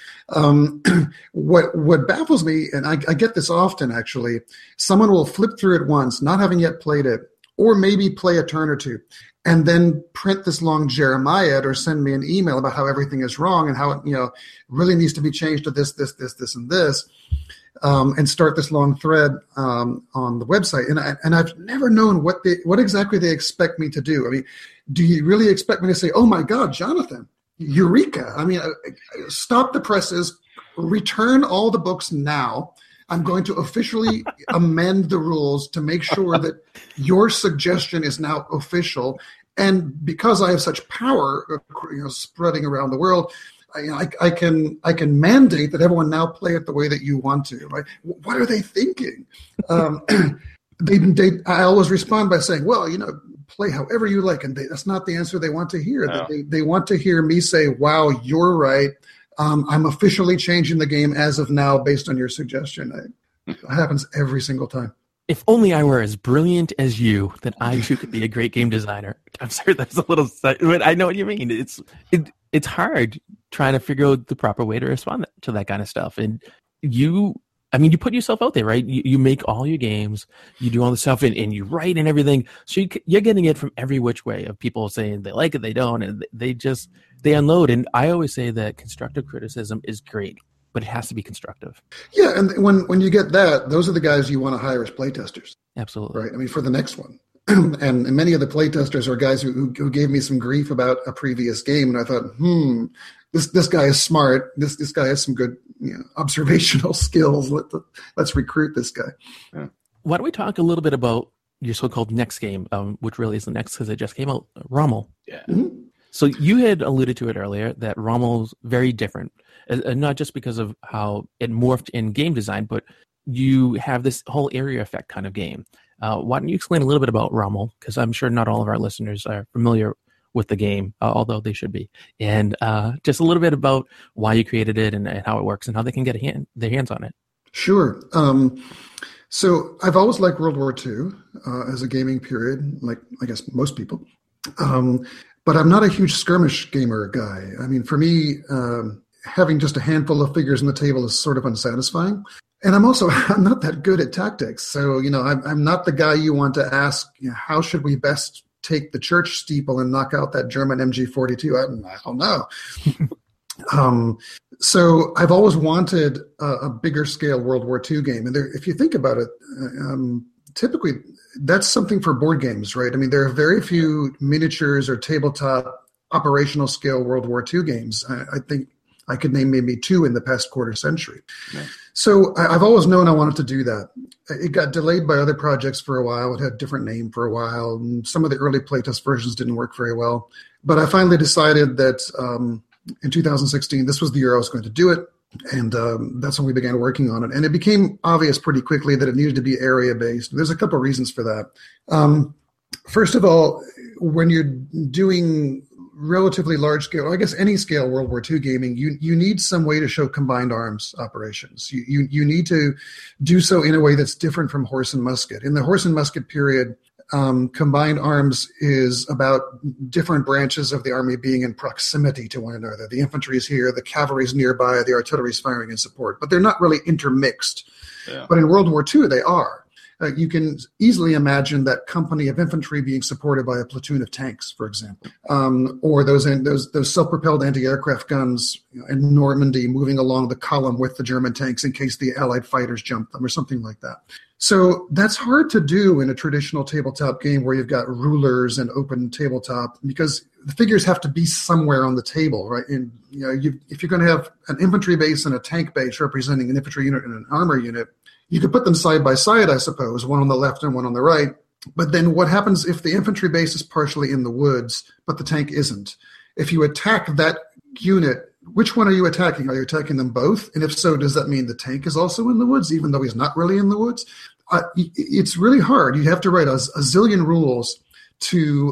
What baffles me, and I get this often actually, someone will flip through it once, not having yet played it, or maybe play a turn or two, and then print this long Jeremiad or send me an email about how everything is wrong and how it really needs to be changed to this, and this. And start this long thread on the website, and I've never known what exactly they expect me to do. I mean, do you really expect me to say, "Oh my God, Jonathan, Eureka"? I mean, stop the presses, return all the books now. I'm going to officially amend the rules to make sure that your suggestion is now official. And because I have such power, spreading around the world, I can mandate that everyone now play it the way that you want to. Right? What are they thinking? I always respond by saying, "Well, play however you like," and that's not the answer they want to hear. No. They want to hear me say, "Wow, you're right. I'm officially changing the game as of now based on your suggestion." It happens every single time. If only I were as brilliant as you, then I too could be a great game designer. I'm sorry, that's a little, but I know what you mean. It's hard trying to figure out the proper way to respond to that kind of stuff. And you put yourself out there, right? You make all your games, you do all the stuff, and you write and everything. So you're getting it from every which way of people saying they like it, they don't, and they unload. And I always say that constructive criticism is great, but it has to be constructive. Yeah, and when you get that, those are the guys you want to hire as playtesters. Absolutely. Right? I mean, for the next one. And many of the playtesters are guys who gave me some grief about a previous game, and I thought, this guy is smart. This guy has some good observational skills. Let's recruit this guy. Yeah. Why don't we talk a little bit about your so-called next game, which really is the next because it just came out, Rommel. Yeah. Mm-hmm. So you had alluded to it earlier that Rommel's very different, not just because of how it morphed in game design, but you have this whole area effect kind of game. Why don't you explain a little bit about Rommel? Because I'm sure not all of our listeners are familiar with the game, although they should be. And just a little bit about why you created it and how it works and how they can get their hands on it. Sure. So I've always liked World War II as a gaming period, like I guess most people. But I'm not a huge skirmish gamer guy. I mean, for me, having just a handful of figures on the table is sort of unsatisfying. And I'm not that good at tactics. So, I'm not the guy you want to ask, how should we best take the church steeple and knock out that German MG42? I don't know. So I've always wanted a bigger scale World War II game. And if you think about it, typically that's something for board games, right? I mean, there are very few miniatures or tabletop operational scale World War II games. I think I could name maybe 2 in the past quarter century. Yeah. So I've always known I wanted to do that. It got delayed by other projects for a while. It had a different name for a while. And some of the early playtest versions didn't work very well. But I finally decided that in 2016, this was the year I was going to do it. And that's when we began working on it. And it became obvious pretty quickly that it needed to be area-based. There's a couple of reasons for that. First of all, when you're doing relatively large scale, I guess any scale World War II gaming, you need some way to show combined arms operations. You need to do so in a way that's different from horse and musket. In the horse and musket period, combined arms is about different branches of the army being in proximity to one another. The infantry is here, the cavalry is nearby, the artillery is firing in support, but they're not really intermixed. Yeah. But in World War II, they are. You can easily imagine that company of infantry being supported by a platoon of tanks, for example, or those self-propelled anti-aircraft guns in Normandy moving along the column with the German tanks in case the Allied fighters jump them or something like that. So that's hard to do in a traditional tabletop game where you've got rulers and open tabletop because the figures have to be somewhere on the table, right? And if you're going to have an infantry base and a tank base representing an infantry unit and an armor unit, you could put them side by side, I suppose, one on the left and one on the right. But then what happens if the infantry base is partially in the woods, but the tank isn't? If you attack that unit, which one are you attacking? Are you attacking them both? And if so, does that mean the tank is also in the woods, even though he's not really in the woods? It's really hard. You have to write a zillion rules to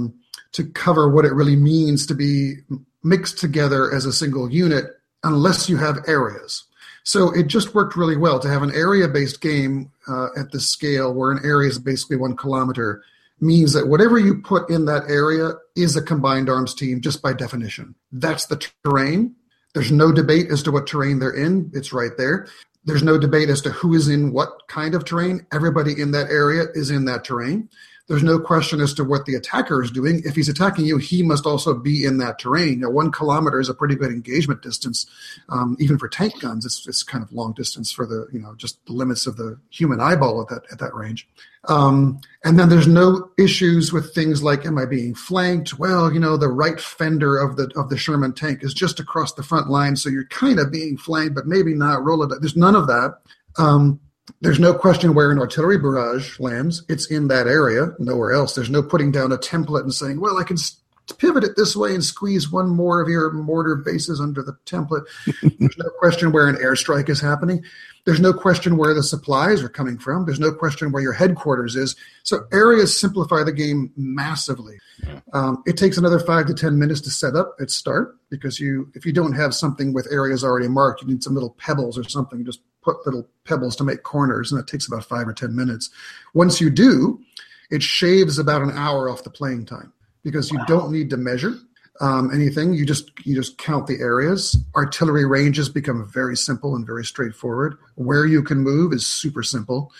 cover what it really means to be mixed together as a single unit, unless you have areas. So it just worked really well to have an area-based game at this scale where an area is basically 1 kilometer means that whatever you put in that area is a combined arms team just by definition. That's the terrain. There's no debate as to what terrain they're in. It's right there. There's no debate as to who is in what kind of terrain. Everybody in that area is in that terrain. There's no question as to what the attacker is doing. If he's attacking you, he must also be in that terrain. 1 kilometer is a pretty good engagement distance, even for tank guns. It's kind of long distance for the just the limits of the human eyeball at that range. And then there's no issues with things like, am I being flanked? Well, the right fender of the Sherman tank is just across the front line, so you're kind of being flanked, but maybe not. Roll it. There's none of that. There's no question where an artillery barrage lands. It's in that area, nowhere else. There's no putting down a template and saying, well, I can pivot it this way and squeeze one more of your mortar bases under the template. There's no question where an airstrike is happening. There's no question where the supplies are coming from. There's no question where your headquarters is. So areas simplify the game massively. It takes another 5 to 10 minutes to set up at start because if you don't have something with areas already marked, you need some little pebbles or something. You just put little pebbles to make corners, and that takes about 5 or 10 minutes. Once you do, it shaves about an hour off the playing time because you don't need to measure anything. You just count the areas. Artillery ranges become very simple and very straightforward. Where you can move is super simple.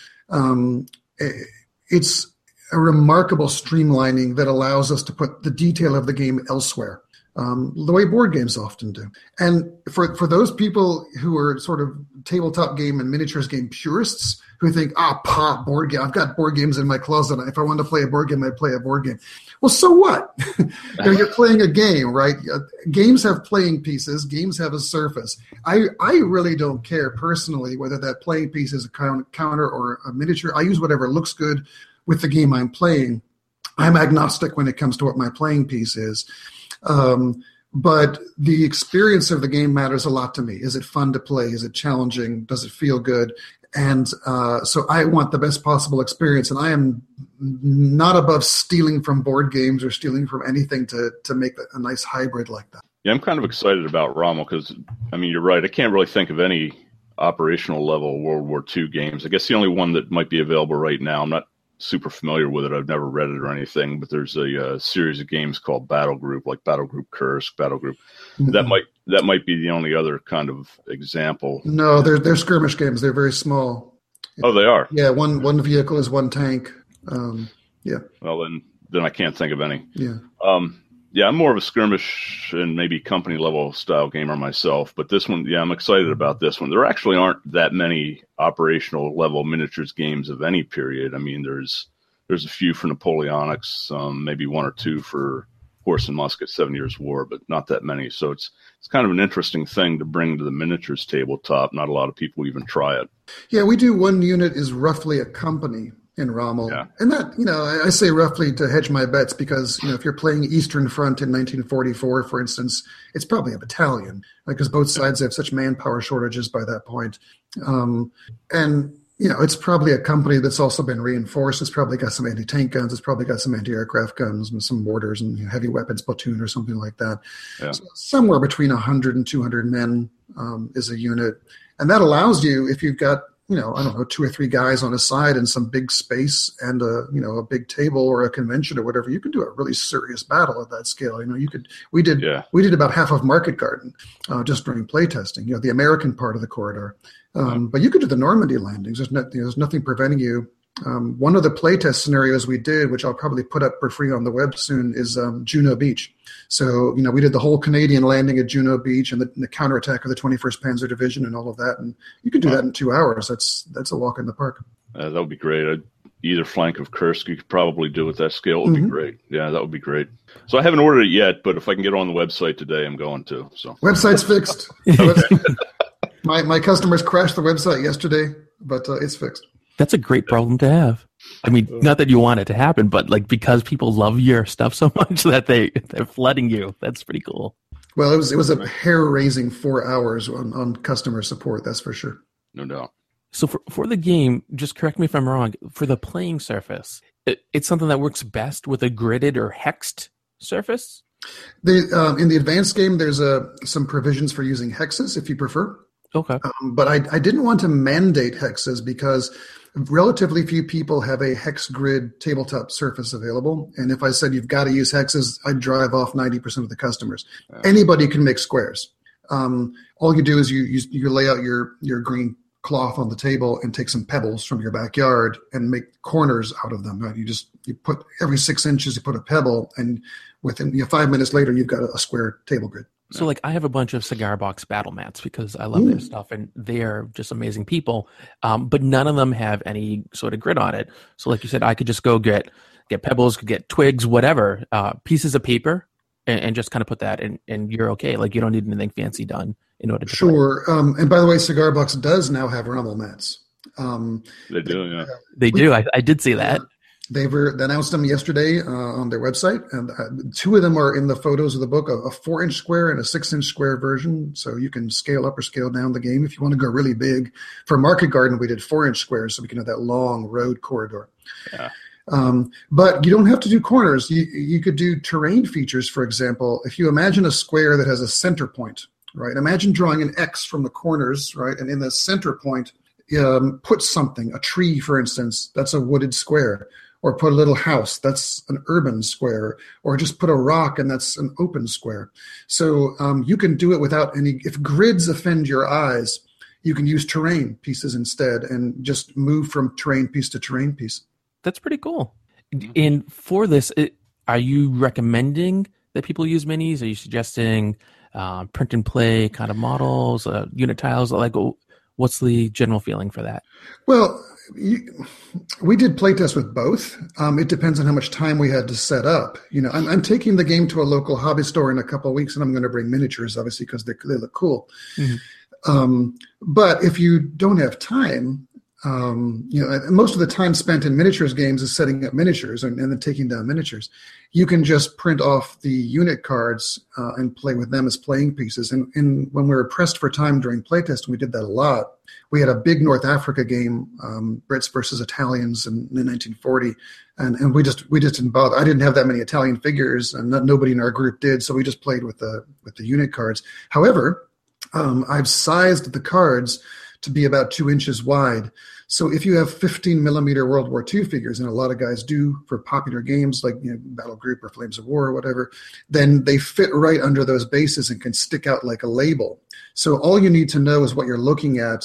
It's a remarkable streamlining that allows us to put the detail of the game elsewhere. The way board games often do. And for those people who are sort of tabletop game and miniatures game purists who think, board game, I've got board games in my closet. If I wanted to play a board game, I'd play a board game. Well, so what? You're playing a game, right? Games have playing pieces. Games have a surface. I really don't care personally whether that playing piece is a counter or a miniature. I use whatever looks good with the game I'm playing. I'm agnostic when it comes to what my playing piece is. But the experience of the game matters a lot to me. Is it fun to play? Is it challenging? Does it feel good? And so I want the best possible experience, and I am not above stealing from board games or stealing from anything to make a nice hybrid like that. Yeah, I'm kind of excited about Rommel because, I mean, you're right. I can't really think of any operational level World War II games. I guess the only one that might be available right now, I'm not super familiar with it. I've never read it or anything, but there's a series of games called Battle Group, like Battle Group Kursk, Battle Group. Mm-hmm. That might be the only other kind of example. No, they're skirmish games. They're very small. Oh, they are? Yeah, one vehicle is one tank. Yeah. Well, then I can't think of any. Yeah. Yeah, I'm more of a skirmish and maybe company level style gamer myself, but this one, yeah, I'm excited about this one. There actually aren't that many operational level miniatures games of any period. I mean, there's a few for Napoleonics, maybe one or two for Horse and Musket, 7 Years' War, but not that many. So it's kind of an interesting thing to bring to the miniatures tabletop. Not a lot of people even try it. Yeah, we do one unit is roughly a company in Rommel. Yeah. And that, I say roughly to hedge my bets because, if you're playing Eastern Front in 1944, for instance, it's probably a battalion because both sides have such manpower shortages by that point. And it's probably a company that's also been reinforced. It's probably got some anti-tank guns. It's probably got some anti-aircraft guns and some mortars and heavy weapons platoon or something like that. Yeah. So somewhere between 100 and 200 men is a unit. And that allows you, if you've got, I don't know, 2 or 3 guys on a side and some big space and a big table or a convention or whatever, you can do a really serious battle at that scale. We did about half of Market Garden just during playtesting, the American part of the corridor. But you could do the Normandy landings. There's nothing preventing you. One of the playtest scenarios we did, which I'll probably put up for free on the web soon, is Juno Beach. So, we did the whole Canadian landing at Juno Beach and the counterattack of the 21st Panzer Division and all of that. And you could do that in 2 hours. That's a walk in the park. That would be great. Either flank of Kursk you could probably do at that scale. It would be great. Yeah, that would be great. So I haven't ordered it yet, but if I can get on the website today, I'm going to. So website's fixed. My customers crashed the website yesterday, but it's fixed. That's a great problem to have. I mean, not that you want it to happen, but because people love your stuff so much that they're flooding you. That's pretty cool. Well, it was a hair-raising 4 hours on customer support. That's for sure. No doubt. So for the game, just correct me if I'm wrong. For the playing surface, it's something that works best with a gridded or hexed surface. In the advanced game, there's some provisions for using hexes if you prefer. Okay. But I didn't want to mandate hexes because relatively few people have a hex grid tabletop surface available. And if I said you've got to use hexes, I'd drive off 90% of the customers. Anybody can make squares. All you do is you lay out your green cloth on the table and take some pebbles from your backyard and make corners out of them. Right? You put every 6 inches, you put a pebble, and within 5 minutes later, you've got a square table grid. So I have a bunch of Cigar Box battle mats because I love their stuff and they're just amazing people. But none of them have any sort of grid on it. So like you said, I could just go get pebbles, could get twigs, whatever, pieces of paper and just kind of put that in, and you're okay. You don't need anything fancy done in order to Sure. And by the way, Cigar Box does now have Rommel mats. They do, yeah. They do. I did see that. They announced them yesterday on their website, and 2 of them are in the photos of the book, a 4-inch square and a 6-inch square version, so you can scale up or scale down the game if you want to go really big. For Market Garden, we did 4-inch squares, so we can have that long road corridor. Yeah. But you don't have to do corners. You could do terrain features, for example. If you imagine a square that has a center point, right? Imagine drawing an X from the corners, right? And in the center point, put something, a tree, for instance, that's a wooded square. Or put a little house, that's an urban square. Or just put a rock, and that's an open square. So you can do it without if grids offend your eyes, you can use terrain pieces instead and just move from terrain piece to terrain piece. That's pretty cool. And for this, are you recommending that people use minis? Are you suggesting print and play kind of models, unit tiles? What's the general feeling for that? Well, we did playtest with both. It depends on how much time we had to set up. I'm taking the game to a local hobby store in a couple of weeks, and I'm going to bring miniatures, obviously, because they look cool. Mm-hmm. But if you don't have time, most of the time spent in miniatures games is setting up miniatures and then taking down miniatures. You can just print off the unit cards and play with them as playing pieces. And when we were pressed for time during playtesting, we did that a lot. We had a big North Africa game, Brits versus Italians in 1940, and we just didn't bother. I didn't have that many Italian figures, and nobody in our group did, so we just played with the unit cards. However, I've sized the cards to be about 2 inches wide. So if you have 15 millimeter World War II figures, and a lot of guys do for popular games like Battle Group or Flames of War or whatever, then they fit right under those bases and can stick out like a label. So all you need to know is what you're looking at.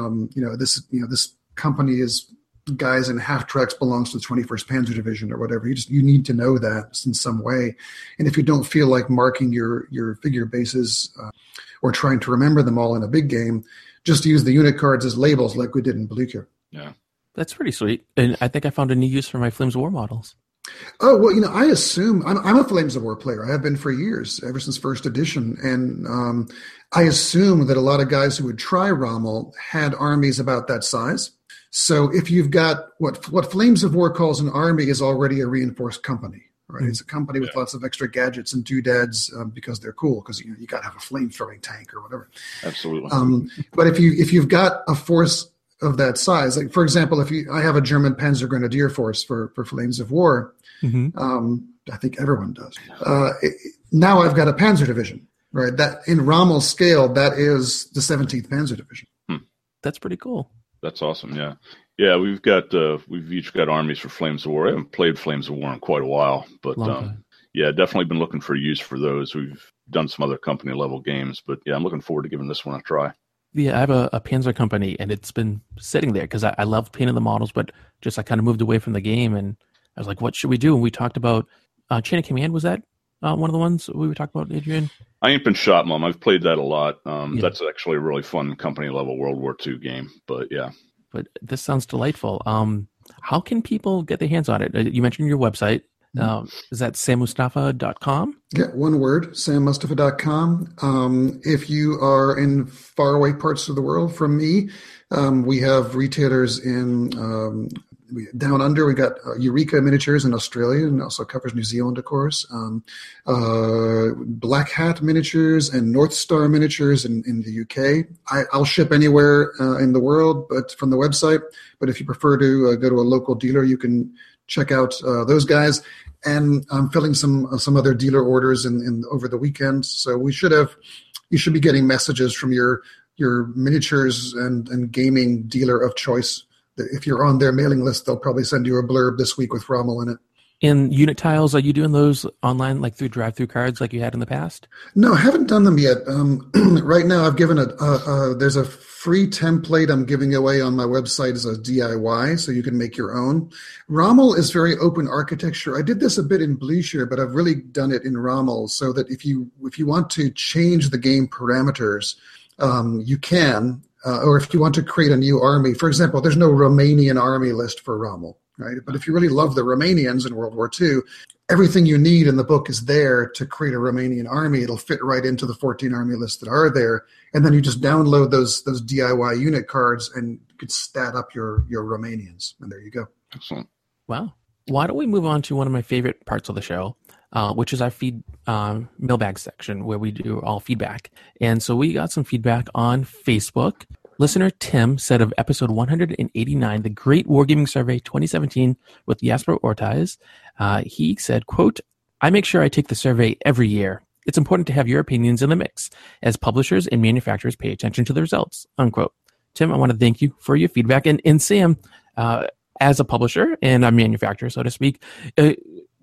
This company is Guys in Half Tracks belongs to the 21st Panzer Division or whatever. You need to know that in some way. And if you don't feel like marking your figure bases or trying to remember them all in a big game, just use the unit cards as labels like we did in Bleaker. Yeah. That's pretty sweet. And I think I found a new use for my Flames of War models. Oh, well, I assume I'm a Flames of War player. I have been for years, ever since first edition. And I assume that a lot of guys who would try Rommel had armies about that size. So if you've got what Flames of War calls an army is already a reinforced company, right? It's a company with lots of extra gadgets and doodads because they're cool, because you got to have a flame-throwing tank or whatever. Absolutely. But if you've got a force of that size, like for example, I have a German Panzer Grenadier force for Flames of War, I think everyone does. Now I've got a Panzer Division, right? That in Rommel's scale, that is the 17th Panzer Division. That's pretty cool. That's awesome. Yeah. Yeah. We've each got armies for Flames of War. I haven't played Flames of War in quite a while, but yeah, definitely been looking for use for those. We've done some other company level games, but yeah, I'm looking forward to giving this one a try. Yeah, I have a Panzer company, and it's been sitting there because I love painting the models, but just I kind of moved away from the game, and I was like, what should we do? And we talked about Chain of Command. Was that one of the ones we were talking about, Adrian? I ain't been shot, Mom. I've played that a lot. That's actually a really fun company level World War II game. But yeah. But this sounds delightful. How can people get their hands on it? You mentioned your website. Is that sammustafa.com? Yeah, one word, sammustafa.com. If you are in faraway parts of the world from me, we have retailers in down under. We got Eureka Miniatures in Australia, and also covers New Zealand, of course. Black Hat Miniatures and North Star Miniatures in the UK. I'll ship anywhere in the world, but from the website. But if you prefer to go to a local dealer, you can check out those guys. And I'm filling some other dealer orders in over the weekend. So you should be getting messages from your miniatures and gaming dealer of choice. If you're on their mailing list, they'll probably send you a blurb this week with Rommel in it. In unit tiles, are you doing those online, like through drive-through cards like you had in the past? No, I haven't done them yet. Right now, I've given there's a free template I'm giving away on my website as a DIY, so you can make your own. Rommel is very open architecture. I did this a bit in Bleacher, but I've really done it in Rommel, so that if you want to change the game parameters, you can. Or if you want to create a new army, for example, there's no Romanian army list for Rommel, right? But if you really love the Romanians in World War II, everything you need in the book is there to create a Romanian army. It'll fit right into the 14 army lists that are there. And then you just download those DIY unit cards and you could stat up your Romanians. And there you go. Excellent. Wow. Why don't we move on to one of my favorite parts of the show, which is our mailbag section where we do all feedback. And so we got some feedback on Facebook. Listener Tim said of episode 189, the Great Wargaming Survey 2017 with Jasper Ortiz, he said, quote, I make sure I take the survey every year. It's important to have your opinions in the mix as publishers and manufacturers pay attention to the results, unquote. Tim, I want to thank you for your feedback. And Sam, as a publisher and a manufacturer, so to speak, are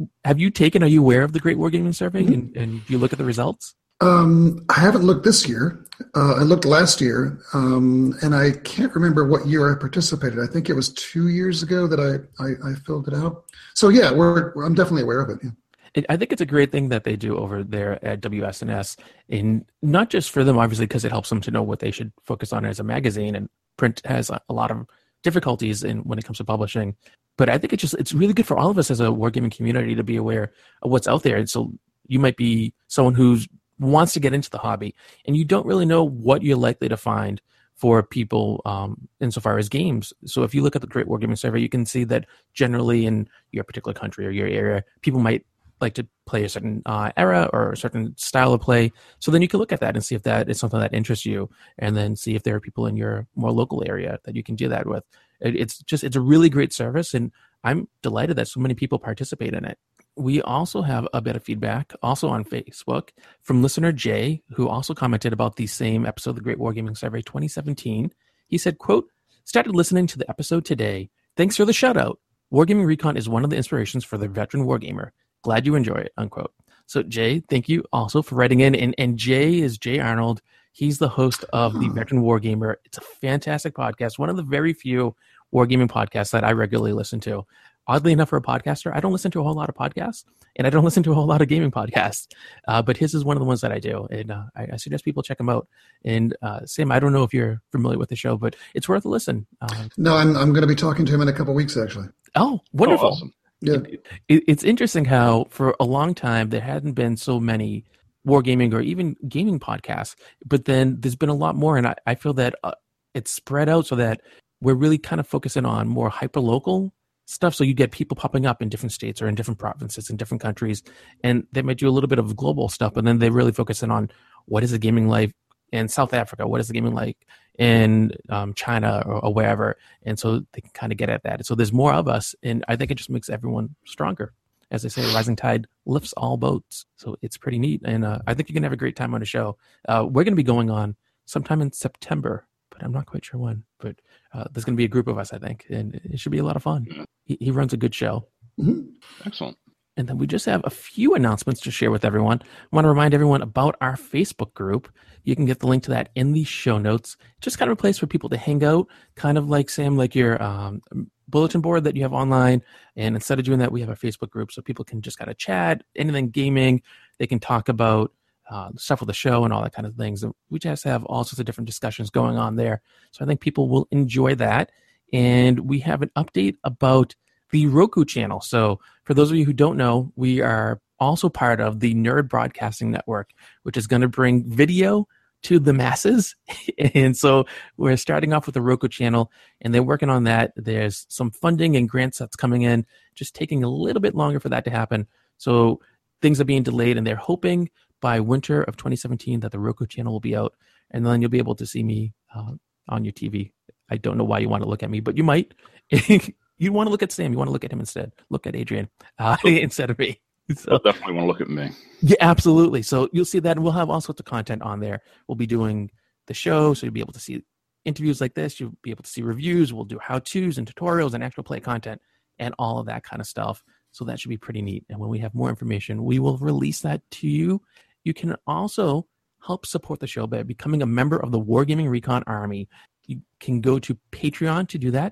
you aware of the Great Wargaming Survey and do you look at the results? I haven't looked this year. I looked last year, and I can't remember what year I participated. I think it was 2 years ago that I filled it out. So yeah, I'm definitely aware of it. Yeah. I think it's a great thing that they do over there at WSNS, and not just for them, obviously, because it helps them to know what they should focus on as a magazine, and print has a lot of difficulties when it comes to publishing. But I think it's really good for all of us as a wargaming community to be aware of what's out there. And so you might be someone who wants to get into the hobby, and you don't really know what you're likely to find for people insofar as games. So if you look at the Great Wargaming Survey, you can see that generally in your particular country or your area, people might like to play a certain era or a certain style of play. So then you can look at that and see if that is something that interests you, and then see if there are people in your more local area that you can do that with. It's a really great service, and I'm delighted that so many people participate in it. We also have a bit of feedback also on Facebook from listener Jay, who also commented about the same episode of the Great Wargaming Survey 2017. He said, quote, "Started listening to the episode today. Thanks for the shout out. Wargaming Recon is one of the inspirations for the veteran wargamer. Glad you enjoy it," unquote. So Jay, thank you also for writing in. And Jay is Jay Arnold. He's the host of the Veteran Wargamer. It's a fantastic podcast. One of the very few wargaming podcasts that I regularly listen to. Oddly enough, for a podcaster, I don't listen to a whole lot of podcasts, and I don't listen to a whole lot of gaming podcasts. But his is one of the ones that I do, and I suggest people check him out. And Sam, I don't know if you're familiar with the show, but it's worth a listen. No, I'm going to be talking to him in a couple of weeks, actually. Oh, wonderful! Oh, awesome. Yeah. It's interesting how for a long time there hadn't been so many wargaming or even gaming podcasts, but then there's been a lot more, and I feel that it's spread out so that we're really kind of focusing on more hyper-local stuff. So you get people popping up in different states or in different provinces, in different countries, and they might do a little bit of global stuff, but then they really focus in on what is the gaming life in South Africa, what is the gaming like in China or wherever, and so they can kind of get at that. So there's more of us, and I think it just makes everyone stronger. As they say, rising tide lifts all boats. So it's pretty neat, and I think you're going to have a great time on the show. We're going to be going on sometime in September, but I'm not quite sure when. But there's going to be a group of us, I think, and it should be a lot of fun. Yeah. He runs a good show. Mm-hmm. Excellent. And then we just have a few announcements to share with everyone. I want to remind everyone about our Facebook group. You can get the link to that in the show notes. Just kind of a place for people to hang out, kind of like, Sam, like your bulletin board that you have online. And instead of doing that, we have a Facebook group so people can just kind of chat, anything gaming. They can talk about stuff with the show and all that kind of things. And we just have all sorts of different discussions going on there. So I think people will enjoy that. And we have an update about the Roku channel. So for those of you who don't know, we are also part of the Nerd Broadcasting Network, which is going to bring video to the masses. And so we're starting off with the Roku channel, and they're working on that. There's some funding and grants that's coming in, just taking a little bit longer for that to happen. So things are being delayed, and they're hoping by winter of 2017 that the Roku channel will be out, and then you'll be able to see me on your TV. I don't know why you want to look at me, but you might. You want to look at Sam. You want to look at him instead. Look at Adrian instead of me. So, I'll definitely want to look at me. Yeah, absolutely. So you'll see that, and we'll have all sorts of content on there. We'll be doing the show, so you'll be able to see interviews like this. You'll be able to see reviews. We'll do how-tos and tutorials and actual play content and all of that kind of stuff. So that should be pretty neat. And when we have more information, we will release that to you. You can also help support the show by becoming a member of the Wargaming Recon Army. You can go to Patreon to do that.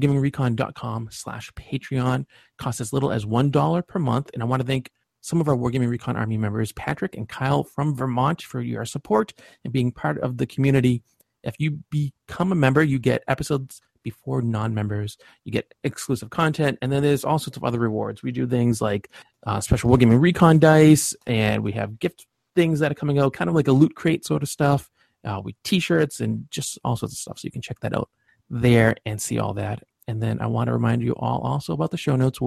WargamingRecon.com/Patreon. Costs as little as $1 per month. And I want to thank some of our Wargaming Recon Army members, Patrick and Kyle from Vermont, for your support and being part of the community. If you become a member, you get episodes before non-members. You get exclusive content, and then there's all sorts of other rewards. We do things like special Wargaming Recon dice, and we have gift things that are coming out, kind of like a loot crate sort of stuff. With t-shirts and just all sorts of stuff. So you can check that out there and see all that. And then I want to remind you all also about the show notes,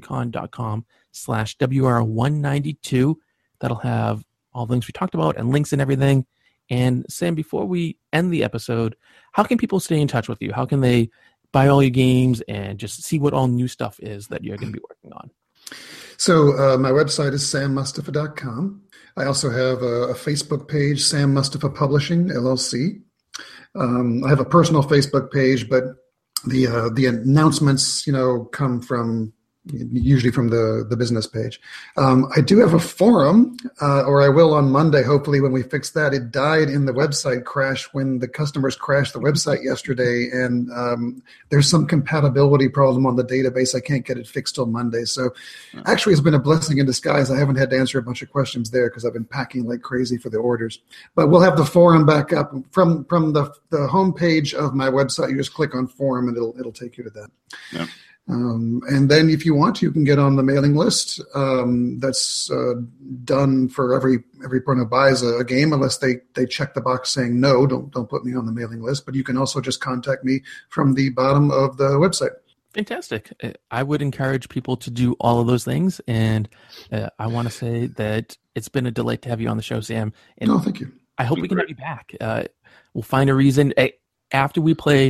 wargamingrecon.com/WR192. That'll have all the things we talked about and links and everything. And Sam, before we end the episode, how can people stay in touch with you? How can they buy all your games and just see what all new stuff is that you're going to be working on? So my website is sammustafa.com. I also have a Facebook page, Sam Mustafa Publishing, LLC. I have a personal Facebook page, but the announcements, come from usually from the business page. I do have a forum, or I will on Monday, hopefully, when we fix that. It died in the website crash when the customers crashed the website yesterday, and there's some compatibility problem on the database. I can't get it fixed till Monday. So actually, it's been a blessing in disguise. I haven't had to answer a bunch of questions there because I've been packing like crazy for the orders. But we'll have the forum back up from the homepage of my website. You just click on forum, and it'll take you to that. Yeah. And then if you want, you can get on the mailing list. That's done for every person who buys a game, unless they check the box saying, no, don't put me on the mailing list. But you can also just contact me from the bottom of the website. Fantastic. I would encourage people to do all of those things. And I want to say that it's been a delight to have you on the show, Sam. And no, thank you. I hope we can have you back. We'll find a reason. After we play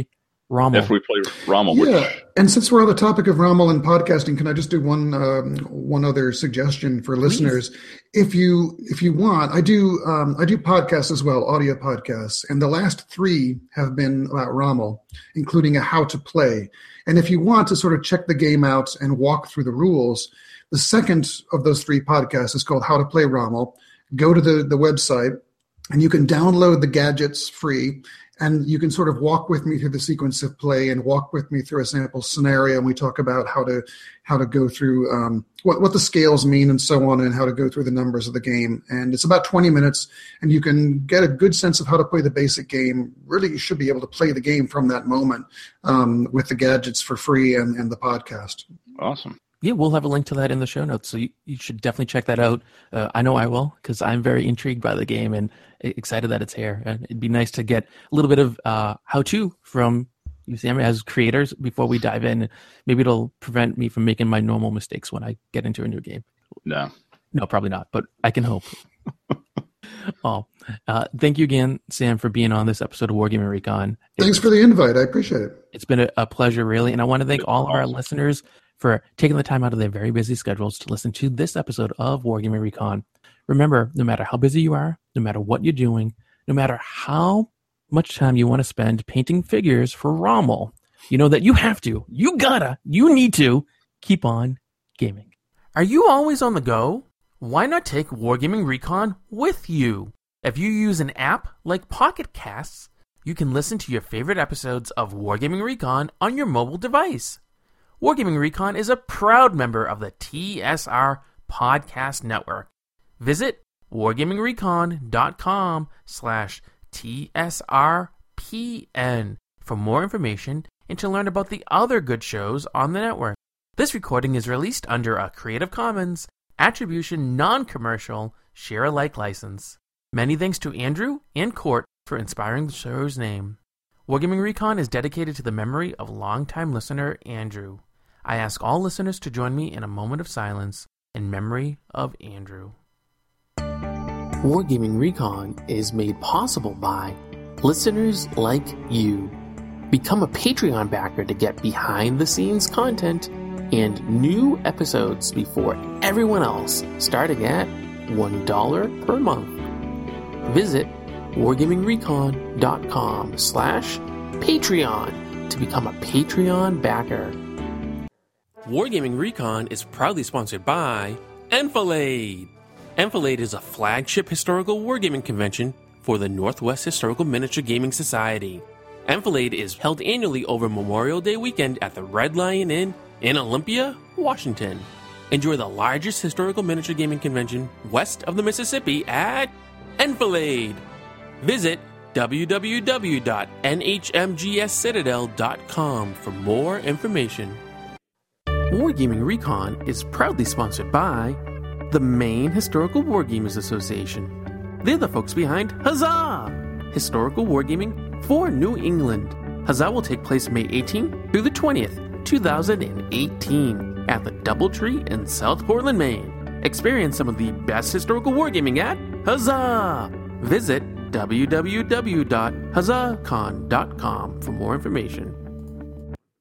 Rommel. After we play Rommel. Yeah, and since we're on the topic of Rommel and podcasting, can I just do one other suggestion for listeners? If you want, I do podcasts as well, audio podcasts, and the last 3 have been about Rommel, including a how to play. And if you want to sort of check the game out and walk through the rules, the second of those 3 podcasts is called How to Play Rommel. Go to the website, and you can download the gadgets free. And you can sort of walk with me through the sequence of play and walk with me through a sample scenario. And we talk about how to go through what the scales mean and so on, and how to go through the numbers of the game. And it's about 20 minutes, and you can get a good sense of how to play the basic game. Really, you should be able to play the game from that moment with the gadgets for free and the podcast. Awesome. Yeah, we'll have a link to that in the show notes, so you should definitely check that out. I know I will, because I'm very intrigued by the game and excited that it's here. And it'd be nice to get a little bit of how-to from you, Sam, as creators before we dive in. Maybe it'll prevent me from making my normal mistakes when I get into a new game. No, probably not, but I can hope. Thank you again, Sam, for being on this episode of Wargaming Recon. Thanks for the invite. I appreciate it. It's been a pleasure, really. And I want to thank all of our listeners for taking the time out of their very busy schedules to listen to this episode of Wargaming Recon. Remember, no matter how busy you are, no matter what you're doing, no matter how much time you want to spend painting figures for Rommel, you know that you have to, you need to keep on gaming. Are you always on the go? Why not take Wargaming Recon with you? If you use an app like Pocket Casts, you can listen to your favorite episodes of Wargaming Recon on your mobile device. Wargaming Recon is a proud member of the TSR Podcast Network. Visit wargamingrecon.com/TSRPN for more information and to learn about the other good shows on the network. This recording is released under a Creative Commons Attribution Non-Commercial Share-alike license. Many thanks to Andrew and Court for inspiring the show's name. Wargaming Recon is dedicated to the memory of longtime listener Andrew. I ask all listeners to join me in a moment of silence in memory of Andrew. Wargaming Recon is made possible by listeners like you. Become a Patreon backer to get behind-the-scenes content and new episodes before everyone else, starting at $1 per month. Visit wargamingrecon.com/Patreon to become a Patreon backer. Wargaming Recon is proudly sponsored by Enfilade. Enfilade is a flagship historical wargaming convention for the Northwest Historical Miniature Gaming Society. Enfilade is held annually over Memorial Day weekend at the Red Lion Inn in Olympia, Washington. Enjoy the largest historical miniature gaming convention west of the Mississippi at Enfilade. Visit www.nhmgscitadel.com for more information. Wargaming Recon is proudly sponsored by the Maine Historical Wargamers Association. They're the folks behind Huzzah! Historical Wargaming for New England. Huzzah will take place May 18th through the 20th, 2018 at the Doubletree in South Portland, Maine. Experience some of the best historical wargaming at Huzzah! Visit www.huzzahcon.com for more information.